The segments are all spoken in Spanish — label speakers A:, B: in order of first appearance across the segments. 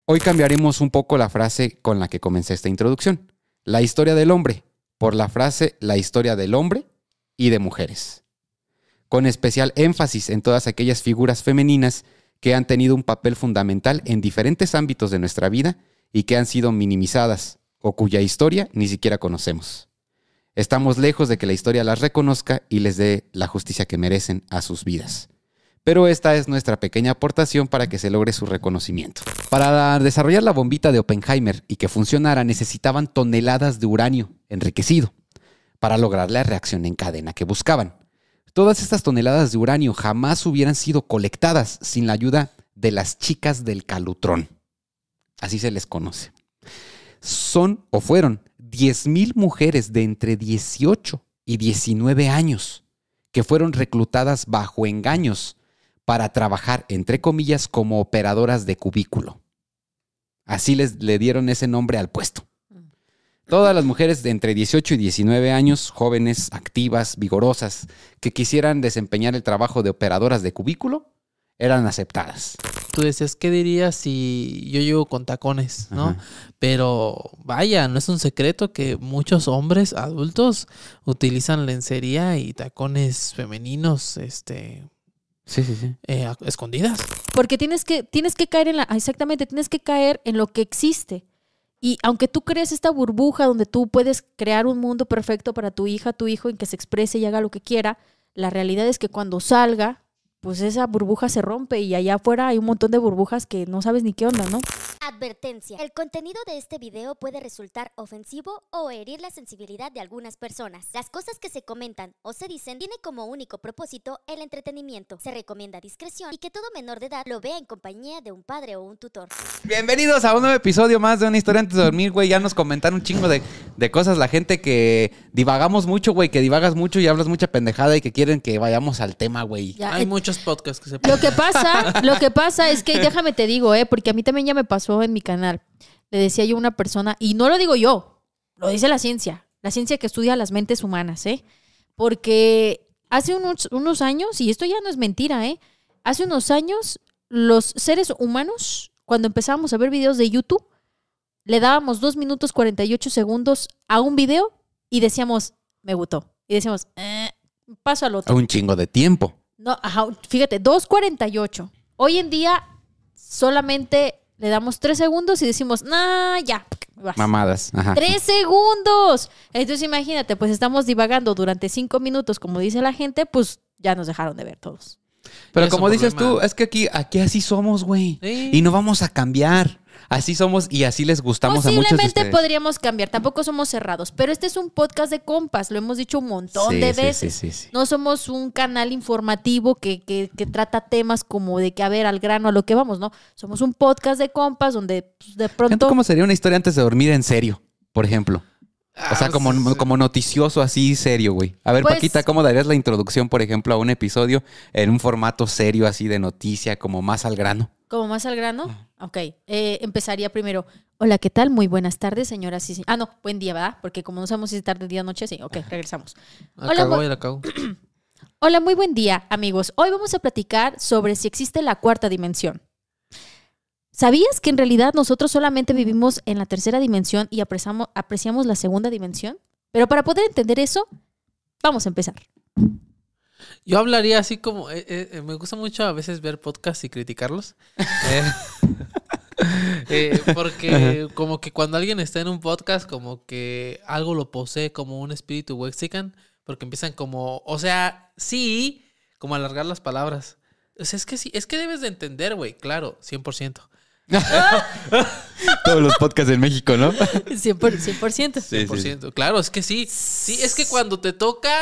A: Hoy cambiaremos un poco la frase con la que comencé esta introducción. La historia del hombre, por la frase la historia del hombre y de mujeres. Con especial énfasis en todas aquellas figuras femeninas que han tenido un papel fundamental en diferentes ámbitos de nuestra vida y que han sido minimizadas o cuya historia ni siquiera conocemos. Estamos lejos de que la historia las reconozca y les dé la justicia que merecen a sus vidas. Pero esta es nuestra pequeña aportación para que se logre su reconocimiento. Para desarrollar la bombita de Oppenheimer y que funcionara necesitaban toneladas de uranio enriquecido para lograr la reacción en cadena que buscaban. Todas estas toneladas de uranio jamás hubieran sido colectadas sin la ayuda de las chicas del Calutrón. Así se les conoce. Son o fueron 10,000 mujeres de entre 18 y 19 años que fueron reclutadas bajo engaños para trabajar, entre comillas, como operadoras de cubículo. Así le dieron ese nombre al puesto. Todas las mujeres de entre 18 y 19 años, jóvenes, activas, vigorosas, que quisieran desempeñar el trabajo de operadoras de cubículo, eran aceptadas.
B: Tú decías, ¿qué dirías si yo llego con tacones, no?
A: Ajá.
B: Pero vaya, no es un secreto que muchos hombres adultos utilizan lencería y tacones femeninos,
A: Sí.
B: escondidas.
C: Porque tienes que caer tienes que caer en lo que existe. Y aunque tú crees esta burbuja donde tú puedes crear un mundo perfecto para tu hija, tu hijo, en que se exprese y haga lo que quiera, la realidad es que cuando salga, pues esa burbuja se rompe y allá afuera hay un montón de burbujas que no sabes ni qué onda, ¿no?
D: Advertencia. El contenido de este video puede resultar ofensivo o herir la sensibilidad de algunas personas. Las cosas que se comentan o se dicen tienen como único propósito el entretenimiento. Se recomienda discreción y que todo menor de edad lo vea en compañía de un padre o un tutor.
A: Bienvenidos a un nuevo episodio más de Una Historia Antes de Dormir, güey. Ya nos comentaron un chingo de cosas. La gente que divagamos mucho, güey, que divagas mucho y hablas mucha pendejada y que quieren que vayamos al tema, güey.
C: Ya,
B: Hay muchos podcasts que se
C: Lo que pasa es que, déjame te digo, porque a mí también ya me pasó en mi canal. Le decía yo a una persona, y no lo digo yo, lo dice la ciencia que estudia las mentes humanas, porque hace unos años, y esto ya no es mentira, hace unos años los seres humanos, cuando empezábamos a ver videos de YouTube, le dábamos 2 minutos 48 segundos a un video y decíamos, me gustó. Y decíamos, paso al otro.
A: Un chingo de tiempo.
C: No, fíjate, 2:48. Hoy en día solamente le damos 3 segundos y decimos, nah, ya. Vas.
A: Mamadas. Ajá.
C: 3 segundos. Entonces imagínate, pues estamos divagando durante 5 minutos, como dice la gente, pues ya nos dejaron de ver todos.
A: Pero
B: Es
A: como
B: un
A: dices
B: problema.
A: tú, es que aquí así somos, güey.
B: Sí.
A: Y no vamos a cambiar. Así somos y así les gustamos a muchos de
C: Posiblemente
A: ustedes.
C: podríamos cambiar, tampoco somos cerrados, pero este es un podcast de compas, lo hemos dicho un montón de veces.
A: Sí.
C: No somos un canal informativo que trata temas como de que, a ver, al grano, a lo que vamos, ¿no? Somos un podcast de compas donde pues, de pronto...
A: ¿Cómo sería una historia antes de dormir en serio, por ejemplo? O sea, como noticioso así serio, güey. A ver,
C: Pues-
A: Paquita, ¿cómo darías la introducción, por ejemplo, a un episodio en un formato serio así de noticia, como más al grano?
C: ¿Como más al grano? Ok. Empezaría primero. Hola, ¿qué tal? Muy buenas tardes, señoras y señores. Ah, no, buen día, ¿verdad? Porque como no sabemos si es tarde, día, noche, sí. Ok, regresamos.
B: La cago.
C: Hola, muy buen día, amigos. Hoy vamos a platicar sobre si existe la cuarta dimensión. ¿Sabías que en realidad nosotros solamente vivimos en la tercera dimensión y apreciamos la segunda dimensión? Pero para poder entender eso, vamos a empezar.
B: Yo hablaría así como... me gusta mucho a veces ver podcasts y criticarlos. Porque como que cuando alguien está en un podcast, como que algo lo posee como un espíritu wexican. Porque empiezan como... O sea, sí, como alargar las palabras. O sea, es que sí, es que debes de entender, güey. Claro, 100%.
A: Todos los podcasts en México, ¿no?
C: 100%.
A: Sí,
B: 100%. Claro, es que sí. Sí, es que cuando te toca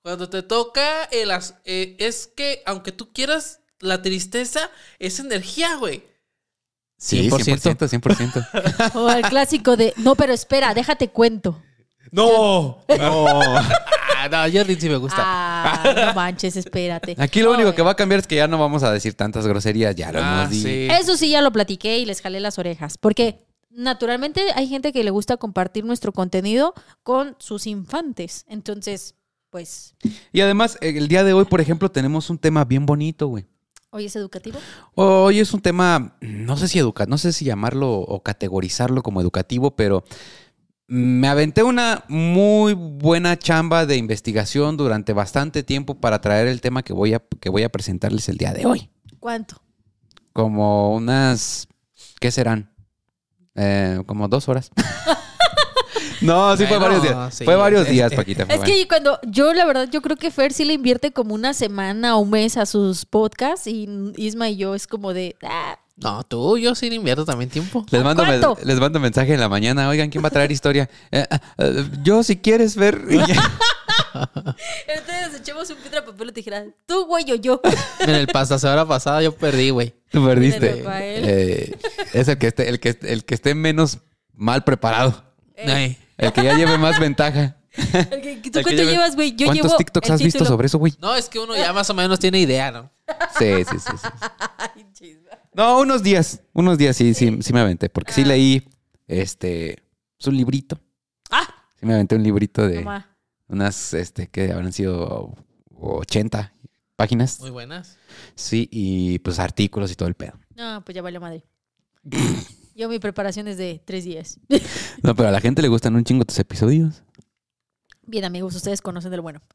B: es que aunque tú quieras, la tristeza es energía, güey.
A: Sí, 100%, 100%.
C: O al clásico de, no, pero espera, déjate cuento.
A: ¡No!
B: No, Jerry sí me gusta.
C: No manches, espérate.
A: Aquí lo
C: No,
A: único que va a cambiar es que ya no vamos a decir tantas groserías, ya lo hemos dicho.
B: Sí.
C: Eso sí ya lo platiqué y les jalé las orejas. Porque naturalmente hay gente que le gusta compartir nuestro contenido con sus infantes. Entonces, pues...
A: Y además, el día de hoy, por ejemplo, tenemos un tema bien bonito, güey.
C: ¿Hoy es educativo?
A: Hoy es un tema, no sé si llamarlo o categorizarlo como educativo, pero me aventé una muy buena chamba de investigación durante bastante tiempo para traer el tema que voy a presentarles el día de hoy.
C: ¿Cuánto?
A: Como unas, ¿qué serán? Como 2 horas. No, sí, fue
B: Bueno,
A: varios días.
B: sí.
A: Fue varios días, Paquita.
C: Es que la verdad, yo creo que Fer sí le invierte como una semana o un mes a sus podcasts y Isma y yo es como de...
B: No, yo sí le invierto también tiempo.
C: ¿Cuánto?
A: Les mando mensaje en la mañana. Oigan, ¿quién va a traer historia? Yo, si quieres ver.
C: Entonces echemos un piedra, papel o tijera. Tú, güey, o yo.
B: En el semana pasada yo perdí, güey.
A: Tú perdiste.
C: Mira, Rafael.
A: Es el que esté menos mal preparado.
B: Ay.
A: El que ya lleve más ventaja.
C: ¿Tú cuánto llevas, güey? Yo
A: ¿Cuántos
C: llevo
A: TikToks
C: el
A: has visto
C: título.
A: sobre eso, güey?
B: No, es que uno ya más o menos tiene idea, ¿no?
A: Sí.
C: Ay, chisma.
A: No, unos días sí me aventé. Porque sí leí, es un librito.
C: ¡Ah!
A: Sí me aventé un librito de
C: Mamá.
A: unas, que habrán sido 80 páginas.
B: Muy buenas.
A: Sí, y pues artículos y todo el pedo.
C: No, pues ya valió madre. Yo mi preparación es de 3 días.
A: No, pero a la gente le gustan un chingo tus episodios.
C: Bien, amigos, ustedes conocen de lo bueno.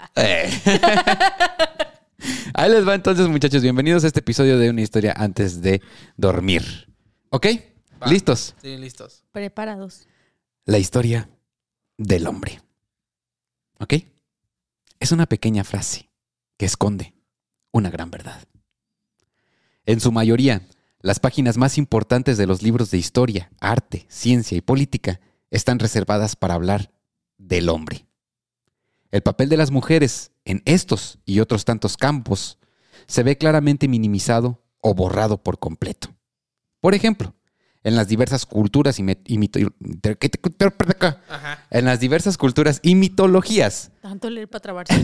A: Ahí les va entonces, muchachos. Bienvenidos a este episodio de Una historia antes de dormir. ¿Ok?
B: Va.
A: ¿Listos?
B: Sí, listos.
C: Preparados.
A: La historia del hombre. ¿Ok? Es una pequeña frase que esconde una gran verdad. En su mayoría, las páginas más importantes de los libros de historia, arte, ciencia y política están reservadas para hablar del hombre. El papel de las mujeres en estos y otros tantos campos se ve claramente minimizado o borrado por completo. Por ejemplo, en las diversas culturas
B: Ajá.
A: en las diversas culturas y mitologías,
C: Tanto leer para trabarse.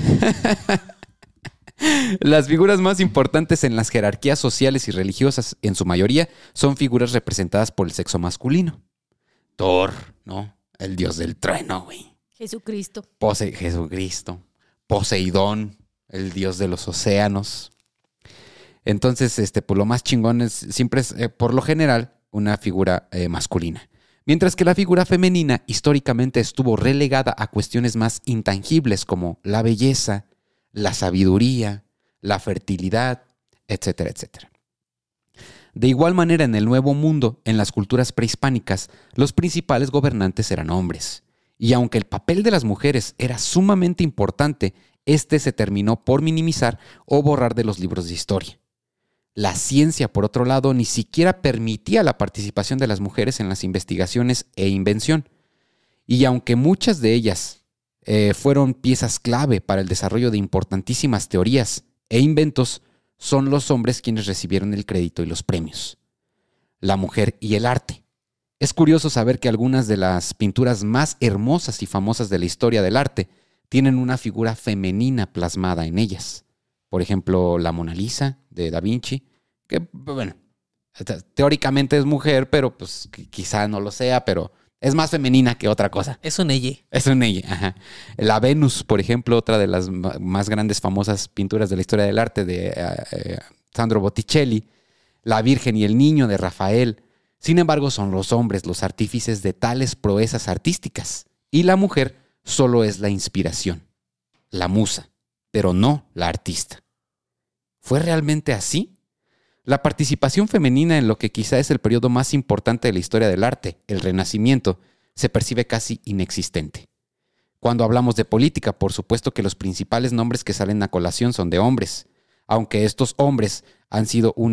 A: las figuras más importantes en las jerarquías sociales y religiosas, en su mayoría, son figuras representadas por el sexo masculino. Thor, ¿no? El dios del trueno, güey.
C: Jesucristo.
A: Jesucristo. Poseidón, el dios de los océanos. Entonces, pues lo más chingón siempre es, por lo general, una figura masculina. Mientras que la figura femenina históricamente estuvo relegada a cuestiones más intangibles como la belleza, la sabiduría, la fertilidad, etcétera, etcétera. De igual manera, en el Nuevo Mundo, en las culturas prehispánicas, los principales gobernantes eran hombres. Y aunque el papel de las mujeres era sumamente importante, se terminó por minimizar o borrar de los libros de historia. La ciencia, por otro lado, ni siquiera permitía la participación de las mujeres en las investigaciones e invención. Y aunque muchas de ellas fueron piezas clave para el desarrollo de importantísimas teorías e inventos, son los hombres quienes recibieron el crédito y los premios. La mujer y el arte. Es curioso saber que algunas de las pinturas más hermosas y famosas de la historia del arte tienen una figura femenina plasmada en ellas. Por ejemplo, la Mona Lisa de Da Vinci, que, bueno, teóricamente es mujer, pero pues quizá no lo sea, pero es más femenina que otra cosa.
B: Es un ella.
A: Es un ella, ajá. La Venus, por ejemplo, otra de las más grandes, famosas pinturas de la historia del arte de Sandro Botticelli. La Virgen y el Niño de Rafael. Sin embargo, son los hombres los artífices de tales proezas artísticas. Y la mujer solo es la inspiración, la musa, pero no la artista. ¿Fue realmente así? La participación femenina en lo que quizá es el periodo más importante de la historia del arte, el Renacimiento, se percibe casi inexistente. Cuando hablamos de política, por supuesto que los principales nombres que salen a colación son de hombres, aunque estos hombres han tenido un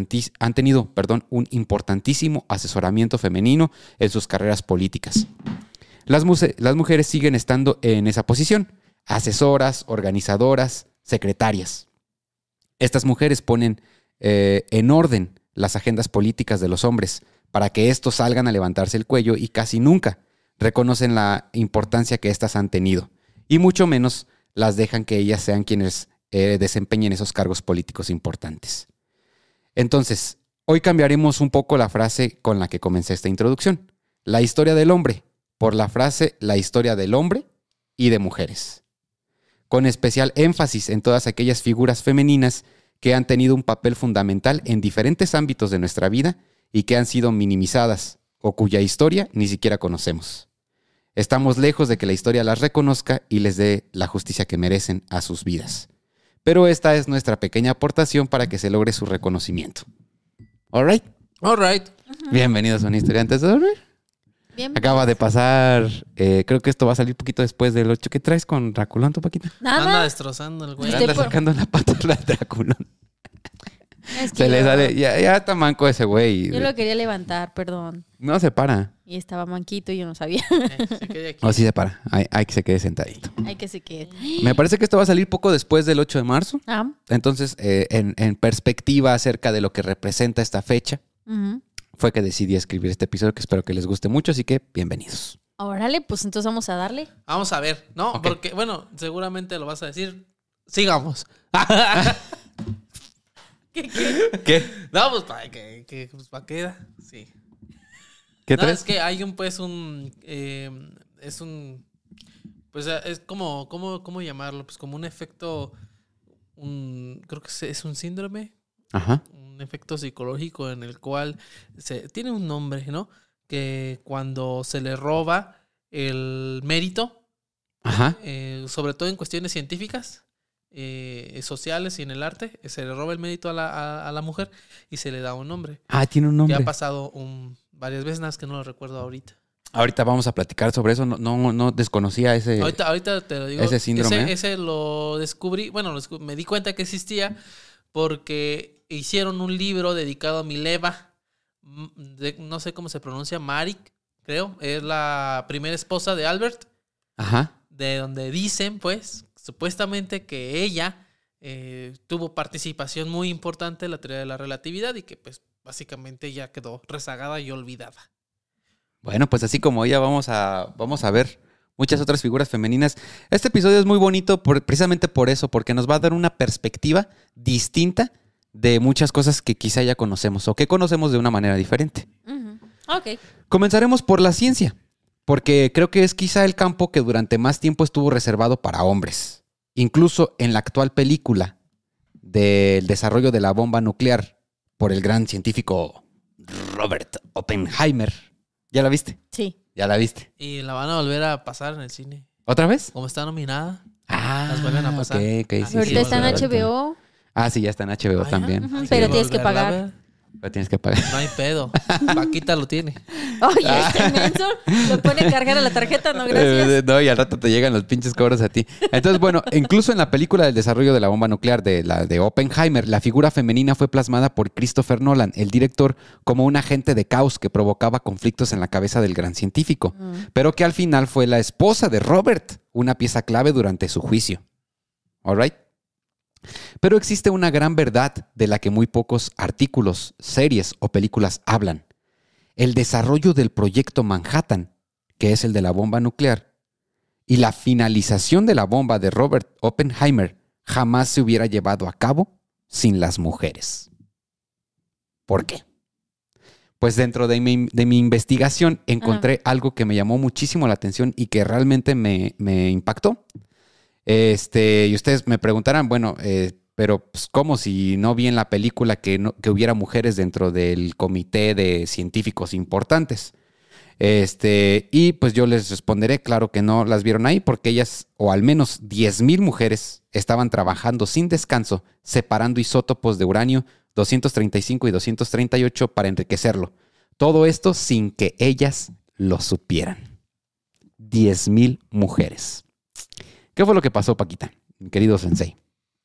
A: importantísimo asesoramiento femenino en sus carreras políticas. Las mujeres siguen estando en esa posición, asesoras, organizadoras, secretarias. Estas mujeres ponen en orden las agendas políticas de los hombres para que estos salgan a levantarse el cuello y casi nunca reconocen la importancia que éstas han tenido y mucho menos las dejan que ellas sean quienes desempeñen esos cargos políticos importantes. Entonces, hoy cambiaremos un poco la frase con la que comencé esta introducción. La historia del hombre, por la frase la historia del hombre y de mujeres. Con especial énfasis en todas aquellas figuras femeninas que han tenido un papel fundamental en diferentes ámbitos de nuestra vida y que han sido minimizadas o cuya historia ni siquiera conocemos. Estamos lejos de que la historia las reconozca y les dé la justicia que merecen a sus vidas. Pero esta es nuestra pequeña aportación para que se logre su reconocimiento. All right.
B: All right.
A: Bienvenidos a Una Historia Antes de Dormir.
C: Bien.
A: Acaba de pasar, creo que esto va a salir poquito después del 8. ¿Qué traes con Draculón, tu Paquita?
B: Anda
C: Nada.
B: destrozando el güey.
C: Estoy
A: Anda
C: por-
A: sacando la pata a la Draculón.
C: Es que
A: Se le
C: yo-
A: sale, ya está manco ese güey.
C: Yo lo quería levantar, perdón.
A: No se para.
C: Y estaba manquito y yo no sabía.
B: Se quede aquí.
A: O sí se para. Hay que se quede sentadito.
C: Hay que se quede.
A: Me parece que esto va a salir poco después del 8 de marzo.
C: Ah,
A: Entonces, en perspectiva acerca de lo que representa esta fecha,
C: ujú.
A: fue que decidí escribir este episodio que espero que les guste mucho, así que bienvenidos.
C: Órale, pues entonces vamos a darle.
B: Vamos a ver, ¿no?
A: Ok.
B: Porque, bueno, seguramente lo vas a decir. Sigamos.
A: ¿Qué?
B: No, pues para que pues, pa' queda. Sí.
A: ¿Qué
B: No,
A: traes?
B: es que hay un, pues, es un, pues, es como, ¿cómo llamarlo? Pues como un efecto, creo que es un síndrome,
A: Ajá.
B: un efecto psicológico en el cual tiene un nombre, ¿no? Que cuando se le roba el mérito,
A: Ajá.
B: sobre todo en cuestiones científicas, sociales y en el arte, se le roba el mérito a la mujer y se le da un nombre.
A: Ah, tiene un
B: Que
A: nombre.
B: ha pasado varias veces, nada más que no lo recuerdo ahorita.
A: Ahorita vamos a platicar sobre eso. No desconocía ese.
B: Ahorita te lo digo.
A: ese síndrome.
B: Ese lo descubrí, bueno, me di cuenta que existía porque hicieron un libro dedicado a Mileva, no sé cómo se pronuncia, Marik, creo, es la primera esposa de Albert,
A: Ajá.
B: de donde dicen, pues, supuestamente que ella tuvo participación muy importante en la teoría de la relatividad y que, pues, básicamente ya quedó rezagada y olvidada.
A: Bueno, pues así como ella vamos a ver muchas otras figuras femeninas. Este episodio es muy bonito precisamente por eso, porque nos va a dar una perspectiva distinta de muchas cosas que quizá ya conocemos o que conocemos de una manera diferente.
C: Ujú. Ok.
A: Comenzaremos por la ciencia, porque creo que es quizá el campo que durante más tiempo estuvo reservado para hombres. Incluso en la actual película del desarrollo de la bomba nuclear por el gran científico Robert Oppenheimer. ¿Ya la viste?
C: Sí.
A: ¿Ya la viste?
B: Y la van a volver a pasar en el cine.
A: ¿Otra vez?
B: Como está nominada.
A: Ah,
B: Las vuelven a pasar.
A: ok,
B: Ah,
A: sí,
C: Ahorita
A: sí,
C: está en
A: sí,
C: HBO.
A: Ah, sí, ya está en HBO
B: Ah,
A: también.
C: Ujú,
A: Sí,
C: pero
B: Sí,
C: tienes que
B: volverla a
C: pagar.
B: ver.
A: pero tienes que pagar.
B: No hay pedo. Paquita lo tiene.
C: Oye, este menso lo pone a cargar a la tarjeta, no, gracias.
A: No, y al rato te llegan los pinches cobros a ti. Entonces, bueno, incluso en la película del desarrollo de la bomba nuclear de Oppenheimer, la figura femenina fue plasmada por Christopher Nolan, el director, como un agente de caos que provocaba conflictos en la cabeza del gran científico, pero que al final fue la esposa de Robert, una pieza clave durante su juicio. All right. Pero existe una gran verdad de la que muy pocos artículos, series o películas hablan. El desarrollo del proyecto Manhattan, que es el de la bomba nuclear, y la finalización de la bomba de Robert Oppenheimer jamás se hubiera llevado a cabo sin las mujeres. ¿Por qué? Pues dentro de mi investigación encontré algo que me llamó muchísimo la atención y que realmente me impactó. Y ustedes me preguntarán, bueno, pero pues, ¿cómo si no vi en la película que hubiera mujeres dentro del comité de científicos importantes? Y pues yo les responderé, claro que no las vieron ahí porque ellas, o al menos 10,000 mujeres, estaban trabajando sin descanso, separando isótopos de uranio 235 y 238 para enriquecerlo. Todo esto sin que ellas lo supieran. 10,000 mujeres. ¿Qué fue lo que pasó, Paquita, mi querido sensei?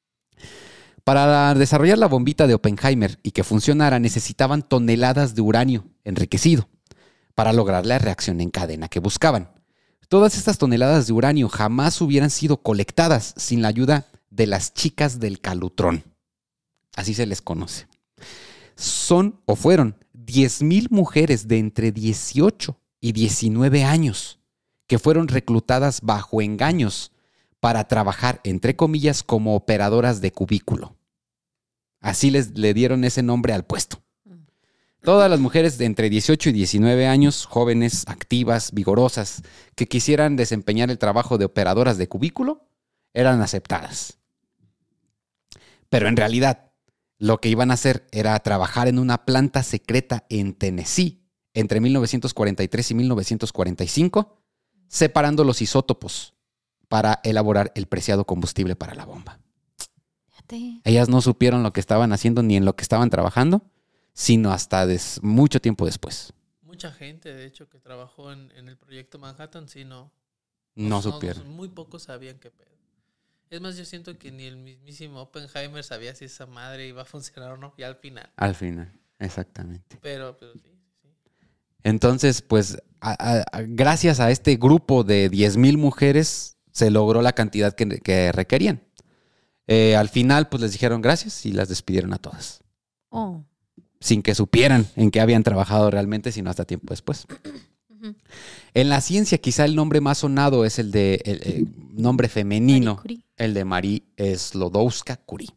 A: Para desarrollar la bombita de Oppenheimer y que funcionara, necesitaban toneladas de uranio enriquecido para lograr la reacción en cadena que buscaban. Todas estas toneladas de uranio jamás hubieran sido colectadas sin la ayuda de las chicas del Calutrón. Así se les conoce. Son o fueron 10,000 mujeres de entre 18 y 19 años que fueron reclutadas bajo engaños para trabajar, entre comillas, como operadoras de cubículo. Así le dieron ese nombre al puesto. Todas las mujeres de entre 18 y 19 años, jóvenes, activas, vigorosas, que quisieran desempeñar el trabajo de operadoras de cubículo, eran aceptadas. Pero en realidad, lo que iban a hacer era trabajar en una planta secreta en Tennessee entre 1943 y 1945, separando los isótopos para elaborar el preciado combustible para la bomba.
C: Fíjate.
A: Ellas no supieron lo que estaban haciendo ni en lo que estaban trabajando, sino hasta mucho tiempo después.
B: Mucha gente, de hecho, que trabajó en el proyecto Manhattan, sí,
A: No supieron.
B: muy pocos sabían qué pedo. Es más, yo siento que ni el mismísimo Oppenheimer sabía si esa madre iba a funcionar o no, ya al final.
A: Al final, exactamente.
B: Pero sí.
A: Entonces, pues, gracias a este grupo de 10,000 mujeres, se logró la cantidad que requerían. Al final, pues, les dijeron gracias y las despidieron a todas.
C: Oh.
A: Sin que supieran en qué habían trabajado realmente, sino hasta tiempo después.
C: Ujú.
A: En la ciencia, quizá el nombre más sonado es el de el nombre femenino,
C: Marie Curie.
A: el de Marie Sklodowska Curie,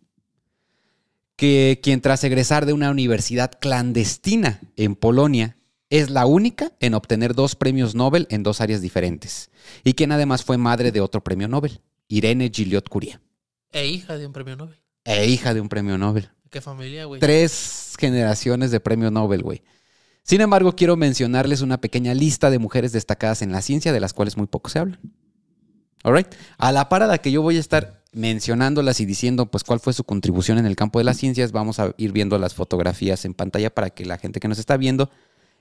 A: quien tras egresar de una universidad clandestina en Polonia, es la única en obtener 2 premios Nobel en 2 áreas diferentes, y quien además fue madre de otro premio Nobel, Irene Gilliot Curie,
B: E hija de un premio Nobel.
A: e hija de un premio Nobel.
B: ¿Qué familia, güey?
A: 3 generaciones de premio Nobel, güey. Sin embargo, quiero mencionarles una pequeña lista de mujeres destacadas en la ciencia, de las cuales muy poco se habla. All right. A la par a la que yo voy a estar mencionándolas y diciendo pues cuál fue su contribución en el campo de las ciencias, vamos a ir viendo las fotografías en pantalla para que la gente que nos está viendo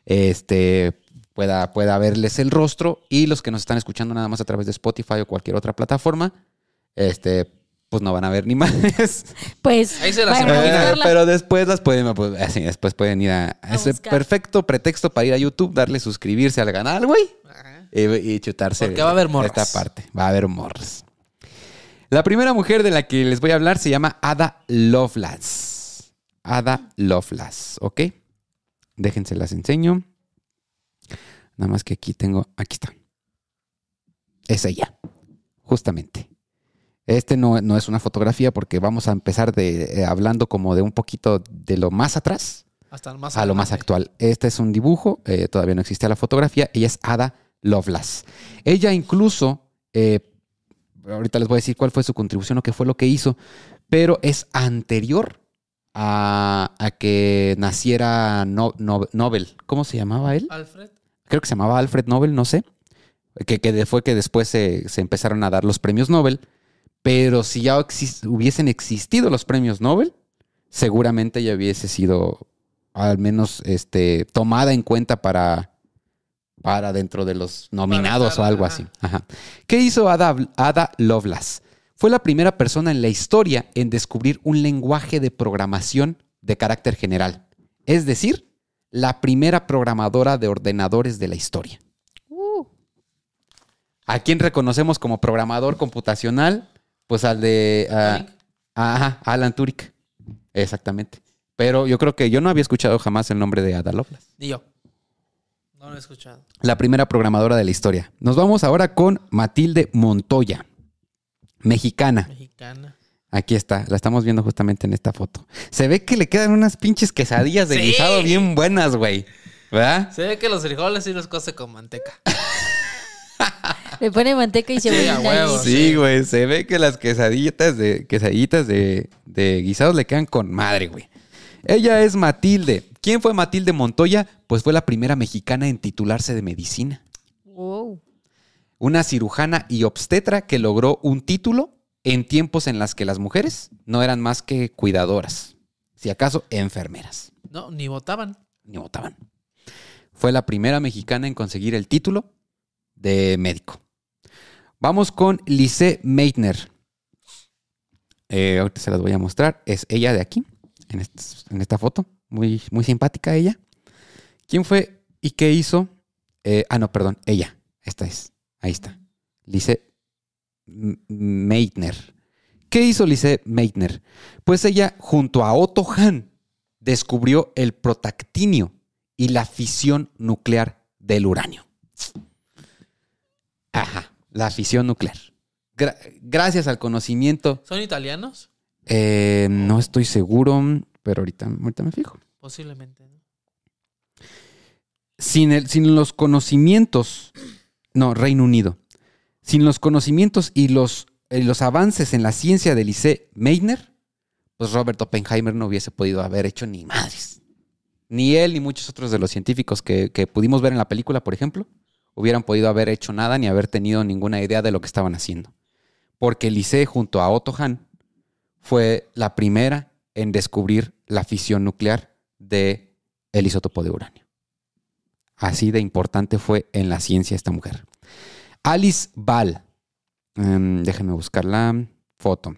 A: pueda verles el rostro, y los que nos están escuchando nada más a través de Spotify o cualquier otra plataforma, pues no van a ver ni más.
C: Pues
B: Ahí se las
C: vayan a
B: imaginan,
C: buscarla.
A: Pero después después pueden ir a ese
C: buscar.
A: perfecto pretexto para ir a YouTube, darle suscribirse al canal, güey,
B: Ajá.
A: y chutarse
B: Porque va a haber morras.
A: esta parte. Va a haber morras. La primera mujer de la que les voy a hablar se llama Ada Lovelace. Ada Lovelace, ¿ok? Déjense las enseño. Nada más que aquí está. Es ella, justamente. No es una fotografía porque vamos a empezar hablando como de un poquito de lo más atrás
B: Hasta el más
A: a lo más actual. Este es un dibujo, todavía no existía la fotografía. Ella es Ada Lovelace. Ella incluso, ahorita les voy a decir cuál fue su contribución o qué fue lo que hizo, pero es anterior a que naciera Nobel. ¿Cómo se llamaba él?
B: Alfred.
A: Creo que se llamaba Alfred Nobel, no sé. Fue que después se empezaron a dar los premios Nobel. Pero si ya hubiesen existido los premios Nobel, seguramente ya hubiese sido al menos tomada en cuenta para dentro de los nominados o algo así. Ajá. ¿Qué hizo Ada Lovelace? Fue la primera persona en la historia en descubrir un lenguaje de programación de carácter general. Es decir, la primera programadora de ordenadores de la historia. ¿A quién reconocemos como programador computacional? Pues al de Alan Turing. Exactamente. Pero yo creo que yo no había escuchado jamás el nombre de Ada Lovelace.
B: Ni yo. No lo he escuchado.
A: La primera programadora de la historia. Nos vamos ahora con Matilde Montoya, mexicana.
B: Mexicana.
A: Aquí está, la estamos viendo justamente en esta foto. Se ve que le quedan unas pinches quesadillas de
B: Sí.
A: guisado bien buenas, güey. ¿Verdad?
B: Se ve que los frijoles sí los cose con manteca.
C: Le pone manteca y cebollita.
B: a huevo.
C: ahí.
A: Sí, güey. Se ve que las quesadillitas de guisados le quedan con madre, güey. Ella es Matilde. ¿Quién fue Matilde Montoya? Pues fue la primera mexicana en titularse de medicina.
C: Wow.
A: Una cirujana y obstetra que logró un título en tiempos en las que las mujeres no eran más que cuidadoras. Si acaso, enfermeras.
B: No, ni votaban.
A: Ni votaban. Fue la primera mexicana en conseguir el título de médico. Vamos con Lise Meitner. Ahorita se las voy a mostrar. Es ella de aquí, en esta foto. Muy, muy simpática ella. ¿Quién fue y qué hizo? No, perdón, ella. Esta es. Ahí está. Lise Meitner. ¿Qué hizo Lise Meitner? Pues ella, junto a Otto Hahn, descubrió el protactinio y la fisión nuclear del uranio. Ajá, la fisión nuclear. Gracias al conocimiento.
B: ¿Son italianos?
A: No estoy seguro, pero ahorita me fijo.
B: Posiblemente, ¿no?
A: Sin los conocimientos, no, Reino Unido. Sin los conocimientos y los avances en la ciencia de Lise Meitner, pues Robert Oppenheimer no hubiese podido haber hecho ni madres. Ni él ni muchos otros de los científicos que pudimos ver en la película, por ejemplo, hubieran podido haber hecho nada ni haber tenido ninguna idea de lo que estaban haciendo. Porque Lise, junto a Otto Hahn, fue la primera en descubrir la fisión nuclear del isótopo de uranio. Así de importante fue en la ciencia esta mujer. Alice Ball. Déjenme buscar la foto.